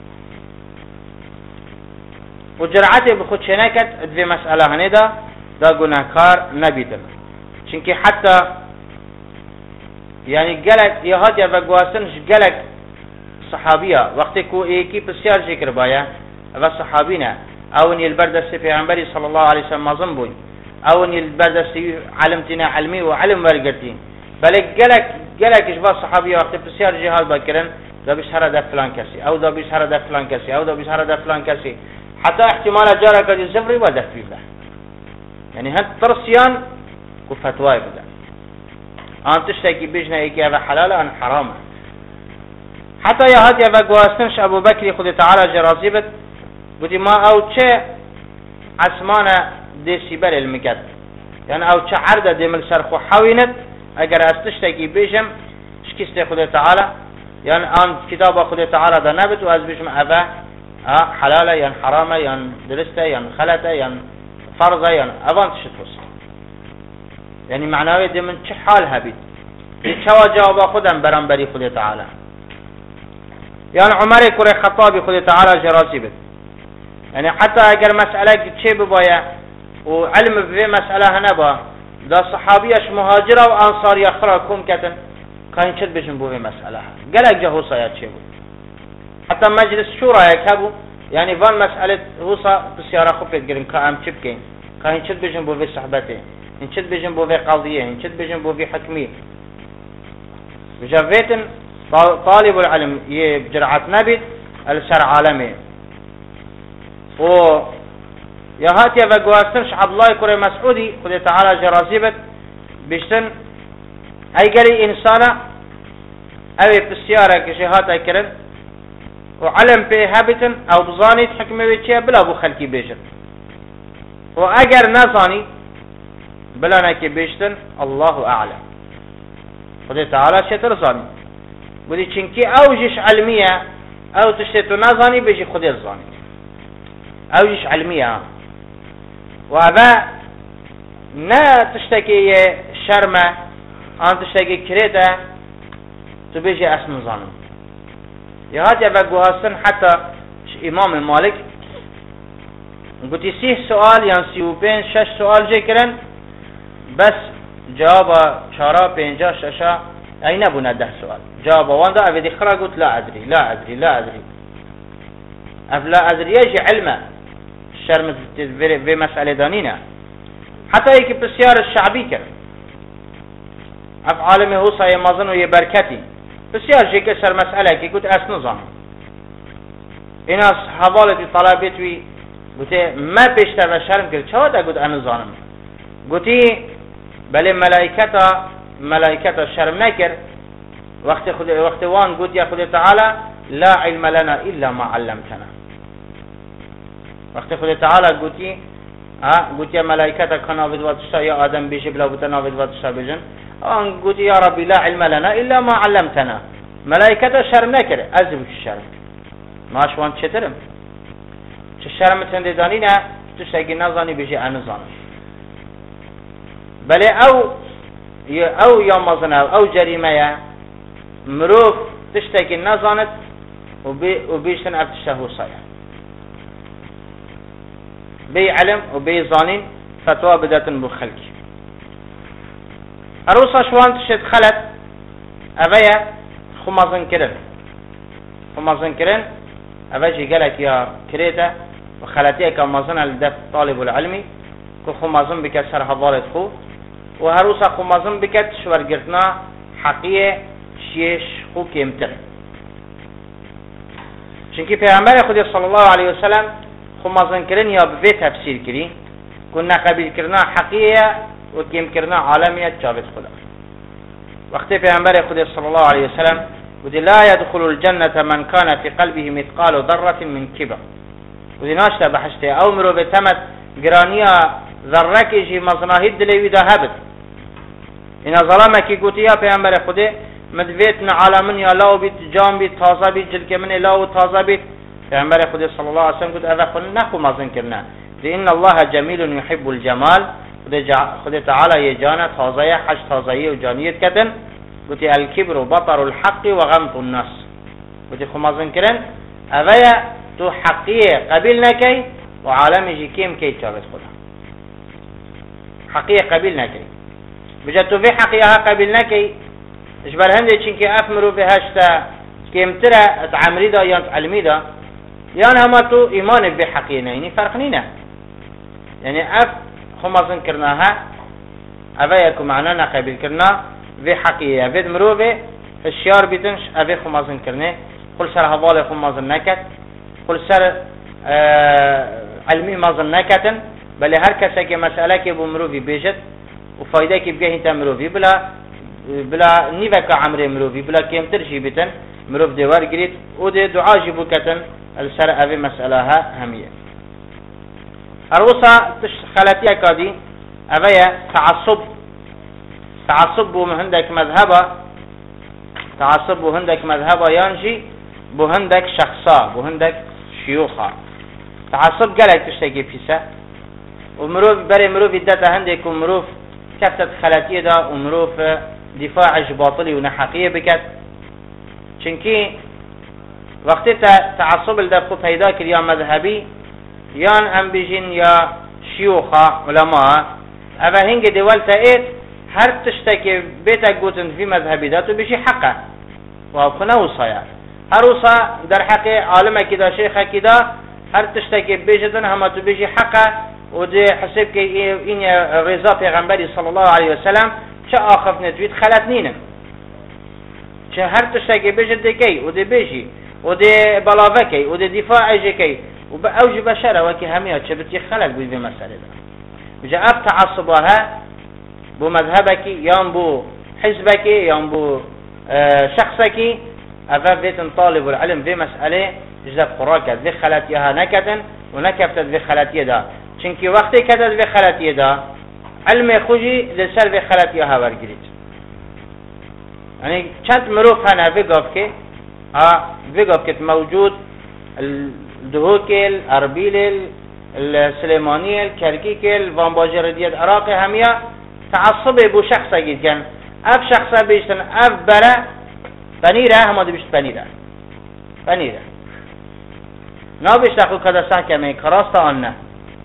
وجرعتي بخود شنكت اتذي مسألة هندا دا قناكار نبيتن چونكي حتى يعني قلق يهات يا بقواسنش قلق صحابية وقتی کو ایکی بسیار ذکر بایا و صحابینا اونی البردستی پیغمبری صلی الله علیه وسلم مازم بوی اونی البردستی علمتنا علمی و علم ورگرتین بله گلک گلکش با صحابیه وقتی بسیار جهاد باکرن دا بشهر دا فلان کسی او دا بشهر دا فلان کسی او دا بشهر دا فلان کسی حتی احتمال جارا کدی زفری و دفی بله یعنی هند ترسیان کو فتوای بده آن تشتکی بجنه ایکی او حلال آن حرامه حتى يا هاتي فقواستنش أبو بكر خد تعالى جرازيبت قلت ما أو چه عسمانة دي سيبر المكت يعني أو چه عردة دي ملسرخو حوينت اگر استشتكي بيجم شكست خد تعالى يعني آن كتاب خد تعالى دا نبت وأز بيجم أبا حلالة يعني حرامة يعني درسته يعني خلطة يعني فرضة يعني أبان تشتوس يعني معناوي دي من چه حال هبيت چه جواب خودم برانبري خد تعالى يعني عمر كره خطاب خد تعالى جراسي بد يعني حتى اگر مسألة چه ببايا وعلم في مسألة هنبا دا صحابيش مهاجرة وانصار يخرا كون كتن كاين چد بجن بو في مسألة قلق جا هوصا يا چه بو حتى مجلس شورا يكبو يعني فان مسألة هوصا بسيارة خفت قرن كام چه بكين كاين چد بجن بو في صحبته ان چد بجن بو في قاضية ان چد بجن بو في حكمية بجاويتن طالب العلم يبجرعت نبت الشرع عالمي و يا هاتي فقواستنش عبد الله كوري مسعودي خد تعالى جرازيبت بيشتن اي قري انسانا اوي بسيارة كشيهات اي كرن وعلم بي هابتن او بزاني تحكمي بيشي بلا بو خلقي بيشن و اگر نزاني بلا نكي بيشتن الله اعلم خد تعالى شتر زاني بودی چنکی اوجش علمیه او تشتتو نزانی بيجي خود الزاني اوجش علمیه و اوه نه تشتکی شرمه آن تشتکی كريته تو بيجي اسم زانم يا هات اوه گوهستن حتى امام مالك گوتی سی سوال یا سی و پنج شش سوال جه کرن بس جواب چارا پنجا ششا ای نبونه ده سوال جواب واندا اوی دی خرا گوت لا ادری لا ادری لا ادری اف لا ادری اجی علمه شرم به مسئله دانینه حتی ای که بسیار شعبی کرد اف عالم حوصا یه مازن و یه برکتی بسیار جه که سر مسئله که گوت اس نظام این از حوالتی طلبیت وی گوته ما پیشتر و شرم کرد چه دا گوت ان زانم گوتی بله ملائکتا ملائکتا شرم نکرد وقت خود وقت وان گوت یا خود تعالی لا علم لنا الا ما علمتنا وقت خود تعالی گوتی ها گوتی ملائکتا کنا بدواتشتا یا آدم بیشه بلا بوتنا بدواتشتا بجن آن گوتی یا ربی لا علم لنا الا ما علمتنا ملائکتا شرم نکرد از بوش شرم ماش وان چطرم چه شرم تنده دانی نه تو شگی نزانی بیشه ان زانم بله او او یا مازن او جریمه یا مروف تشتکی نزاند و بیشتن افتشته حوصایه بی علم و بی زانین فتوى بداتن بو خلکی اروسا شوان تشت خلط اویا خمازن کرن خمازن کرن اویا جی گلک یا کریتا و خلطیه که مازن لدف طالب العلمی که خمازن بکت سر حوالت خو و هر روزا خمازن بکت شورگرتنا حقیه شیش خو کمتر چونکه پیغمبر خود صلی الله علیه وسلم خمازن کردن یا به تفسیر کردی که نقبیل کردن حقیه و کم کردن عالمیت جاوید خدا وقتی پیغمبر خود صلی الله علیه وسلم ودي لا يدخل الجنة من كان في قلبه مثقال ذرة من كبر ودي ناشته بحشته او مرو بتمت گرانیا ذره کی مزناهید دلوی ده هبت این ظلمه کی گوتی یا پیغمبر خود مدویت عالمن یا لاو بیت جام بیت تازه بیت جلک من لاو تازه بیت پیغمبر خود صلی الله علیه وسلم گفت اذا خون نخو مزن کرنا لان الله جمیل يحب الجمال خود تعالی یه جان تازه حج تازه و جانیت کتن گوتی الکبر و بطر الحق و غمط الناس گوتی خو مزن کرن اویا تو حقیه قبیل نکی و عالم جی کم کی چابت خدا حقیه قبیل نکی بجا تو في حقیه قبیل نکی اجبر هنده چنکی افمرو به هشتا کمتره اتعمری دا یا علمی دا یان هما تو ایمان به حقیه نه یعنی فرق نینه یعنی اف خو مزن کرناها اویا که معنا نقبیل کرنا في حقيقة في مروبة الشيار بيتنش أبي خمازن كرنه كل سر هذال خمازن نكت كل سر آه علمي مازن نكتن بل هر كسا كي مسألة كي بمروبي بيجت وفايدة كي بجاه انت مروبي بلا بلا نيفك عمري مروبي بلا كيم ترشي بيتن مروب دوار قريت ودي دعاء جبو كتن السر أبي مسألة همية الوصا تش خلاتيا كادي أبي تعصب تعصب بو هندك مذهبه تعصب بو هندك مذهبه ينجي بو هندك شخصا بو هندك شيوخا تعصب قالك تشتكي فيسا ومروف بري مروف يدتا هندك ومروف كفتت خلاتيه دا ومروف دفاع باطلي ونحقيه بكت چنكي وقت تعصب الدفق فيدا كريا مذهبي يان ام بيجين يا شيوخا علماء اما هنگ دولتا ايت هر تشتكي بيتا قوتن في مذهبي ده تو بشي حقه وابخنا وصايا هر وصا در حق عالمه كده شيخه كده هر تشتكي بيجدن هما تو بشي حقه ودي حسب كي إن رضا پیغمبري صلى الله عليه وسلم شا آخف نتويت خلت نينم شا هر تشتكي بيجد كي ودي بيجي ودي بلاوكي ودي دفاع كي وبأوج بشرة وكي هميها شبتي خلق بي بمسألة ده بجا أف تعصبها بو مذهبك يان بو حزبك يان بو شخصك أفا بيتن طالب العلم في مسألة جزاب قراكت في خلاتيها نكتن ونكفتت في خلاتيه دا چنكي وقت كتت في خلاتيه دا علم خوجي لسر في خلاتيها ورگريت يعني چند مروف هنا بقف كي بقف كت موجود الدهوكل الأربيل السليمانية الكركيكل وانباجر ديال عراقي همية تعصبه بو شخصه گید کن اف شخصه بیشتن اف بره پنیره همه دی بیشت پنیره پنیره نا بیشت اخو کده سحکمه کراسته آن نه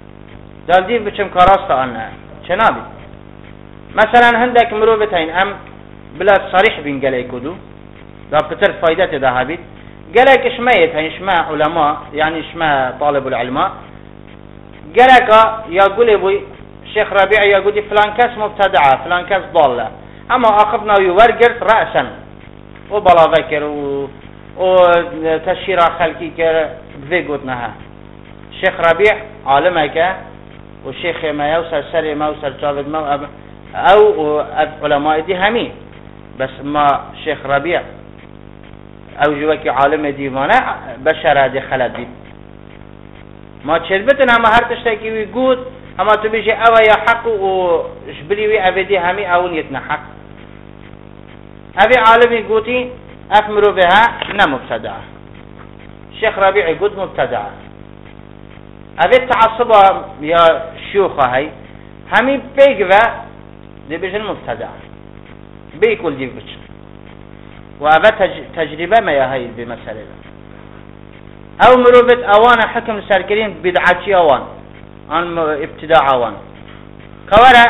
دالدیر بچم کاراست آنه چه نابید مثلا هندک مرو بتاین ام بلا صریح بین گلی کدو دا پتر فایدت ده هبید گلک اشمایت هین اشما علماء یعنی اشما طالب العلماء گلکا یا گلی بوی شيخ ربيع يقول فلان كاس مبتدعة فلان كاس ضالة أما أخذنا يورجرت رأسا وبلا ذكر وتشير خلقي كر ذي قلتناها شيخ ربيع عالمك والشيخ ما يوصل سري ما يوصل جاvid ما أو علماء دي همين بس ما شيخ ربيع أو جواكي عالم ديوانه بشر هذه خلد دي ما تشربتنا ما هرتشتكي ويقول اما تو بيجي اوه يا حق و جبري وي ابدي همي اون يتنحق ابي عالمي قوتي افمروا بها نمبتدعه الشيخ ربيع يقول مبتدعه ابي التعصب يا شيوخه هاي همي بيجوا دي بيجن مبتدعه بيكل دي بيجن وابا تج... تجربه ما يا هاي بمساله او مروبت اوان حكم سركرين بدعتي اوان عن ابتداع اوان كورا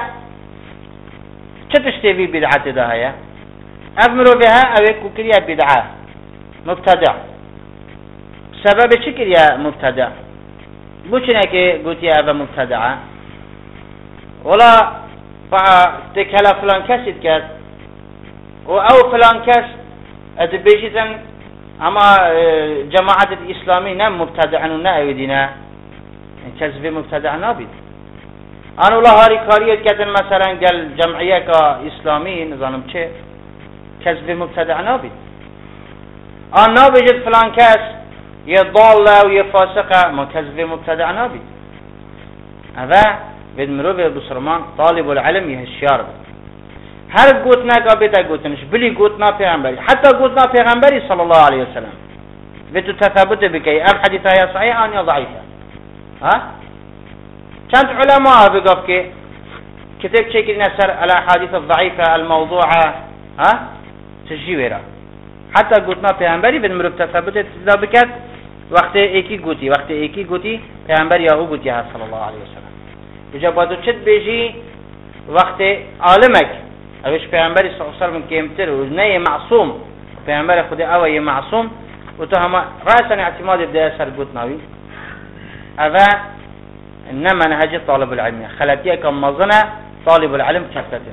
تشتي في بدعه ده هي امروا بها او كريا بدعه مبتدع سبب شكريا مبتدع بوشنك قلت يا ابا مبتدعه ولا تكلا فلان كاسد كاس او فلان كاس اتبيجتن اما جماعه الاسلامي نم مبتدعن ونأيدنا كذب مبتدع نابد انا والله هاري كاريت كتن مثلا قال جمعيه كاسلامي نظام چه كذب مبتدع نابد انا نابجد فلان كاس يضال ويفاسق ما كذب مبتدع نابد هذا بدمرو بسرمان طالب العلم يهشيار هر قوتنا قابتا قوتنش بلي قوتنا پیغمبري حتى قوتنا پیغمبري صلى الله عليه وسلم بتو تثبت بكي ام حديثها يا صحيح ان يا ضعيفه ها كانت علماء بقف كي كتب شكل نسر الاحاديث الضعيفه الموضوعه ها تجيورا حتى قوتنا پیغمبري بدمرو تثبت بكت وقت ايكي قوتي وقت ايكي قوتي پیغمبري او قوتي صلى الله عليه وسلم اجاباتو چت بيجي وقت عالمك اوش پیغمبر صلی الله علیه و سلم کمتر و نه معصوم پیغمبر خود او یه معصوم و تو هم راسا اعتماد ده سر گوتناوی اوا نه منهج طالب العلم خلاتيه كم مظنه طالب العلم كفتته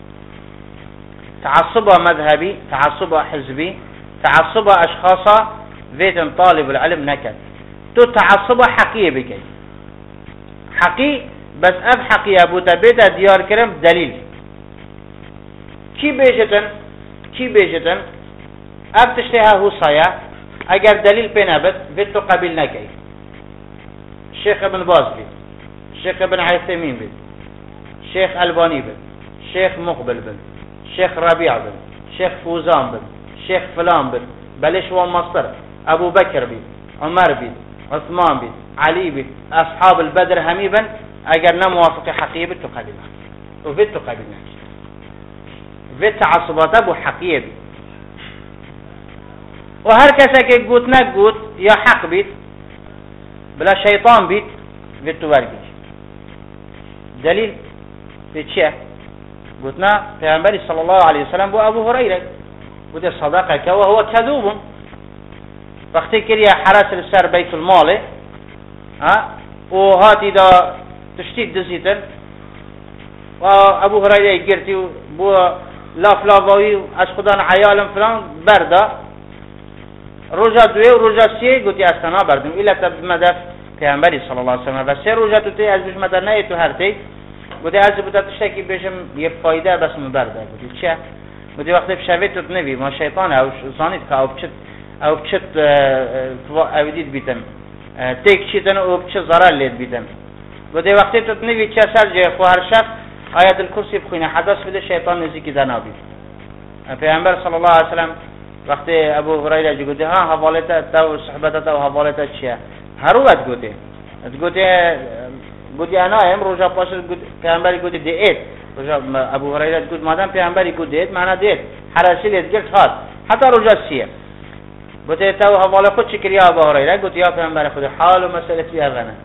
تعصب مذهبي تعصب حزبي تعصب اشخاص ذات طالب العلم نكد تو تعصب حقيقي بكي حقيقي بس اب حقيقي ابو تبيت ديار كرم دليل کی بیشتن کی بیشتن اب تشتها هو صايا اگر دلیل پی نبت بيت تو قبیل نکی شیخ ابن باز بید شیخ ابن عثیمین بید شیخ البانی بید شیخ مقبل بید شیخ ربیع بید شیخ فوزان بید شیخ فلان بید بلش و مصر ابو بکر بید عمر بید عثمان بید علی بید اصحاب البدر همی بند اگر نموافق حقیقی بید تو قبیل نکی و بید تو قبیل نکی في تعصبات ابو حقيقي بي وهر كسا كي قوت نقوت يا حق بيت بلا شيطان بيت في التوارجي دليل في تشيه قلتنا پیغمبر صلى الله عليه وسلم بو ابو هريره وده صدقك وهو كذوب وقت كريا حرس السر بيت المال ها وهاتي دا تشتيت دزيتن وابو هريره يقرتي بو لاف لافاوی از خدا عیالم فلان بردا روزا دوی و روزا سی گوتی از تنها بردم ایلا تب مدف پیامبری صلی الله علیه و سلم و سه روزا تو تی از بش مدر نه تو هر تی گوتی از بوده تشکی بشم یه فایده بس مبرده گوتی چه گوتی وقتی بشوی تو نبی ما شیطان او زانید که او بچت او بچت اویدید بیتم تیک چیتن او بچت ضرر لید بیتم گوتی وقتی تو نبی چه سر جه خو هر شب آیت الکرسی بخوینه حدث بده شیطان نزدیکی در نابید پیامبر صلی الله علیه و سلم وقتی ابو هریره گفت ها حوالت تا صحبت تا حوالت چیه هر وقت گفت گفت گفت انا ام روزا پاس پیامبر گفت دیت روزا ابو هریره گفت مادام پیامبر گفت دیت معنا دیت حرسی لیت گفت هات حتی روزا سیه گفت تا حواله خود چکریا ابو هریره گفت یا پیامبر خود حال و مسئله فيها غنه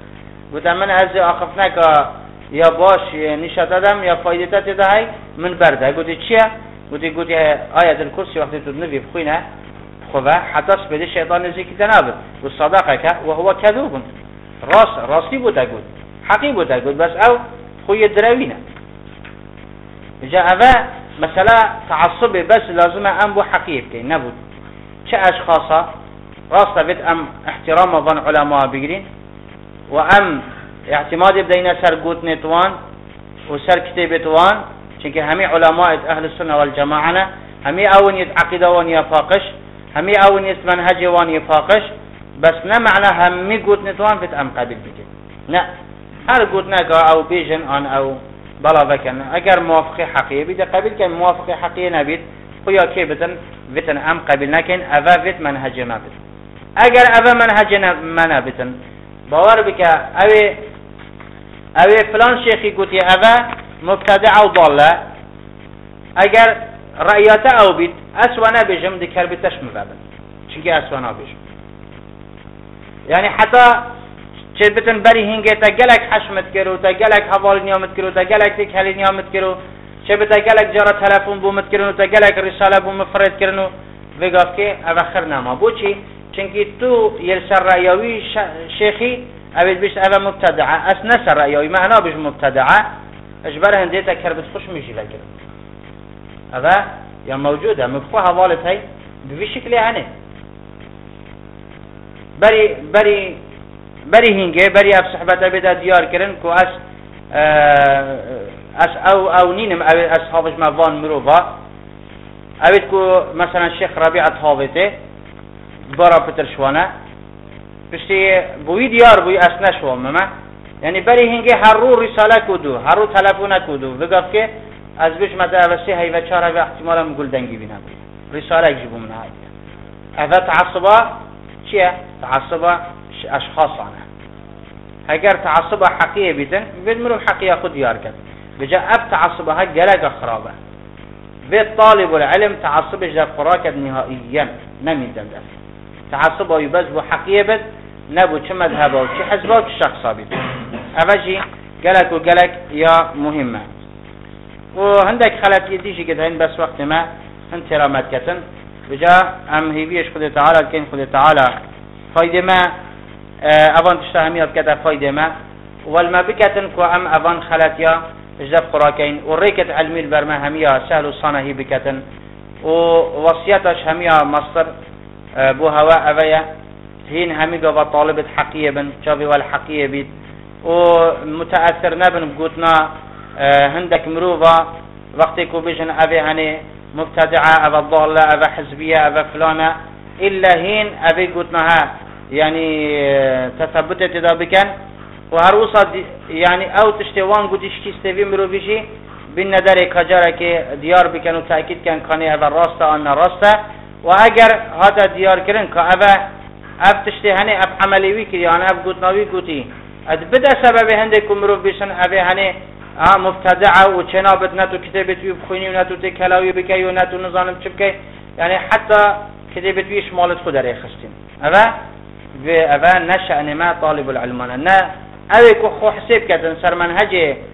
گوتم من از آخف نکا یا باش نشات دادم یا فایده تا دهی من برده. گوتی چیه؟ گوتی گوتی آیت الکرسی وقتی تو نوی بخوینه خوبه حتی سپیده شیطان نزدیکی تنابد و صدقه که و هو کذوب راست راستی بوده گود حقی بوده گود بس او خوی دروینه. جا اوه مثلا تعصب بس لازمه ام بو حقیه بکی نبود. چه اشخاصا راسته بید ام احترام ظن علماء بگیرین و ام اعتماد بدین سر گوت نتوان و سر کتاب توان چونکه همه علماء اهل السنه والجماعه همه اونیت عقیده وانی فاقش همه اونیت منهج وانی فاقش بس نه معنى همه گوت نتوان فت ام قبل بگیر نه هر گوت نکا او بیجن آن او بلا بکن اگر موافق حقیقی بید قبل کن موافق حقیقی نبید خویا که بتن وتن ام قبل نکن اوه وت منهج ما بید اگر اوه منهج ما نبتن باور بک اوه اوه فلان شیخی گوتی اوه مبتدع و ضاله اگر رأیات او بید اسوانا بجم دکر بتش مبابن چونکه اسوانا بجم یعنی حتی چه بتن بری هنگه تا گلک حشمت کرو تا گلک حوال نیامت کرو تا گلک تک حلی نیامت کرو چه بتا گلک جارا تلفون بومت کرنو تا گلک رساله بوم فرد کرنو وگاف که اواخر نما بو چی چونکه تو یل سر رأیوی شیخی اوید بیشت اوه مبتدعه اس نسر رأیوی معنا بیش مبتدعه اجبر هنده تا کربت خوش میشی لگرم اوه یا موجوده مبخو حوالت هی بوی شکلی عنه بری بری بری هنگه بری اف صحبت ابدا دیار کرن کو اس اس او او نینم او اصحابش موان مروبا اوید کو مثلا شیخ ربیعت حاوته برا پترشوانه پشتی بوی دیار بوی اس نشوام ما یعنی بری هنگه هر رو رساله کدو هر رو تلفون کدو وگاف که از بیش مده اوستی هی و چهار و احتمالا مگل دنگی بینم رساله اکجبو من های اوه تعصبا چیه؟ تعصبا اشخاصانه اگر تعصب حقیقی بیتن بید مرو حقیقی خود دیار کرد بجا اب تعصبها گلگ خرابه بید طالب العلم تعصبش در قراکت نهائیا نمیدن دست تعصب های بز بو حقیقی بید نبو چه مذهبه و چه حزبه و چه شخصا بید اوجی گلگ و گلگ یا مهمه و هندک خلطی دیشی که دهین بس وقت ما هند ترامت کتن بجا ام هیویش خود تعالی کن خود تعالی فایده ما اوان تشتا همیاد کتا فایده ما والما بکتن کو ام اوان خلطیا اجدف قراکین و ریکت علمی البرما همیا سهل و صانهی بکتن و وصیتش همیا مصدر بو هوا اویا هین همی گوا طالبت حقیه بن چاوی والحقیه بید و متأثر نبن بگوتنا هندک مروفا وقتی کو بجن اوی هنی مبتدعه او ضاله او حزبیه او فلانه الا هین اوی گوتناها يعني تثبت تدا بكن وهروصا يعني او تشتوان قدش كيستوي مروفيشي بالندر كجارة كي ديار بكن وتأكيد كان كان هذا الراسته أن الراسته وأجر هذا ديار كرن كأبا أب تشتهني أب عملي ويكي يعني أب قد ناوي قدي أدبدا سبب هندكم مروفيشن أبي هني آه مبتدعة وشنابت ناتو كتابت ويبخوني وناتو تكلاوي بكي وناتو نظام بشبكي يعني حتى كتابت ويش مالت خدري خشتين أبا و اول نشأن ما طالب العلمانه نه اوی که خو حساب کردن سر منهج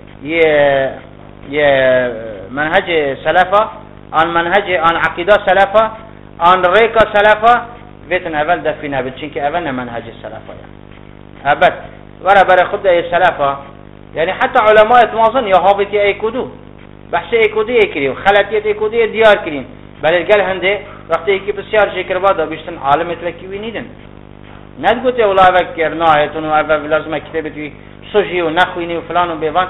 یه یه منهج سلفا آن منهج آن عقیده سلفا آن ریکا سلفا ویتن اول دفینه بید چون که اول نه منهج سلفا یا ابد ورا برای خود ای سلفا یعنی حتی علماء اتمازن یا حافظی ای کدو بحث ای کدو ای کریم خلطیت ای کدو ای دیار کریم بلی گل هنده وقتی که بسیار شکر بادا بیشتن عالم اتلکی نیدن ندگوته اولا وکر نایتون و اول لازم کتابت وی سوجی و نخوینی و فلان و بیوان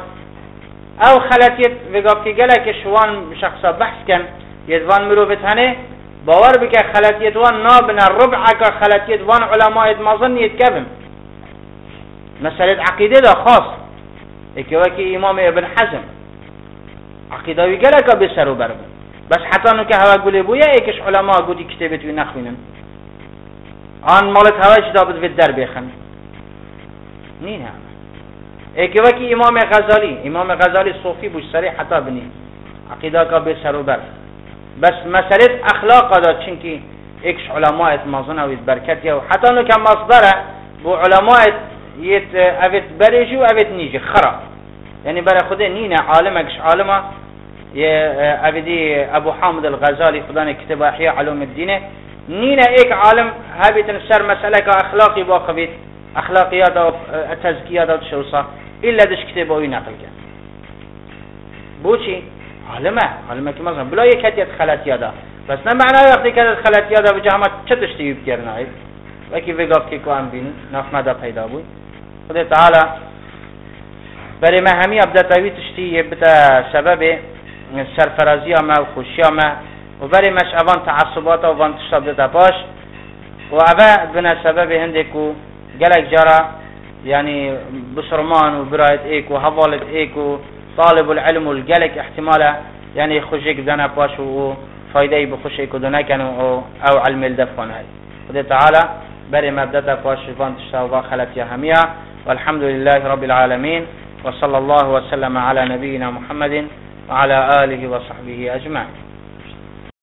او خلطیت وگاب که گله که شوان شخصا بحث کن یدوان مروبت هنه باور بکه خلطیت وان نابن الربع که خلطیت وان علماء ادمازن یتکبم مسألة عقیده دا خاص اکی وکی امام ابن حزم عقیده وی گله که بسر و بربن بس حتی نو که هوا گوله بویا ایکش علماء گودی کتابت وی نخوینن آن مالت هواش دابد في الدر بيخن نين هم ايكي وكي امام غزالي امام غزالي صوفي بوش سري حتى بني عقيدة کا بسر و بر بس مسألة اخلاق دا چنكي اكش علماء مازن او بركتيا وحتى انه كان مصدره بو علماء يت أبت بريجو أبت نيجي خرا يعني برا خده نينا عالمكش عالمه يا أبدي أبو حامد الغزالي خداني كتب أحياء علوم الدين نينا إيك عالم هابت نسر مسألة أخلاقي باقبت أخلاقيات أو تزكيات أو تشوصة إلا دش كتب أو ينقل كان بوشي عالمه عالمه كما مثلا بلا يكتيت خلاتيا دا بس نه معنی وقتی که خلاتیا دا بجا همه چه تشتی بکرنا اید وکی وگاف که کوام بین نفمدا پیدا بود خدا تعالی برای ما همی ابدتاوی تشتی بتا سبب سرفرازی ما و خوشی ما و برای مش اوان تعصبات و اوان تشتا بتا باش و اوه بنا سبب هندکو گلک جارا يعني بسرمان وبرايت ايك وحوالت ايك وطالب العلم والجلك احتماله يعني خشيك دنا باش وفايده بخشيك دنا كانوا او, أو علم الدفن هاي خدي تعالى بري مبدأ باش فانت شاوبا خلت يا هميا والحمد لله رب العالمين وصلى الله وسلم على نبينا محمد وعلى آله وصحبه أجمعين.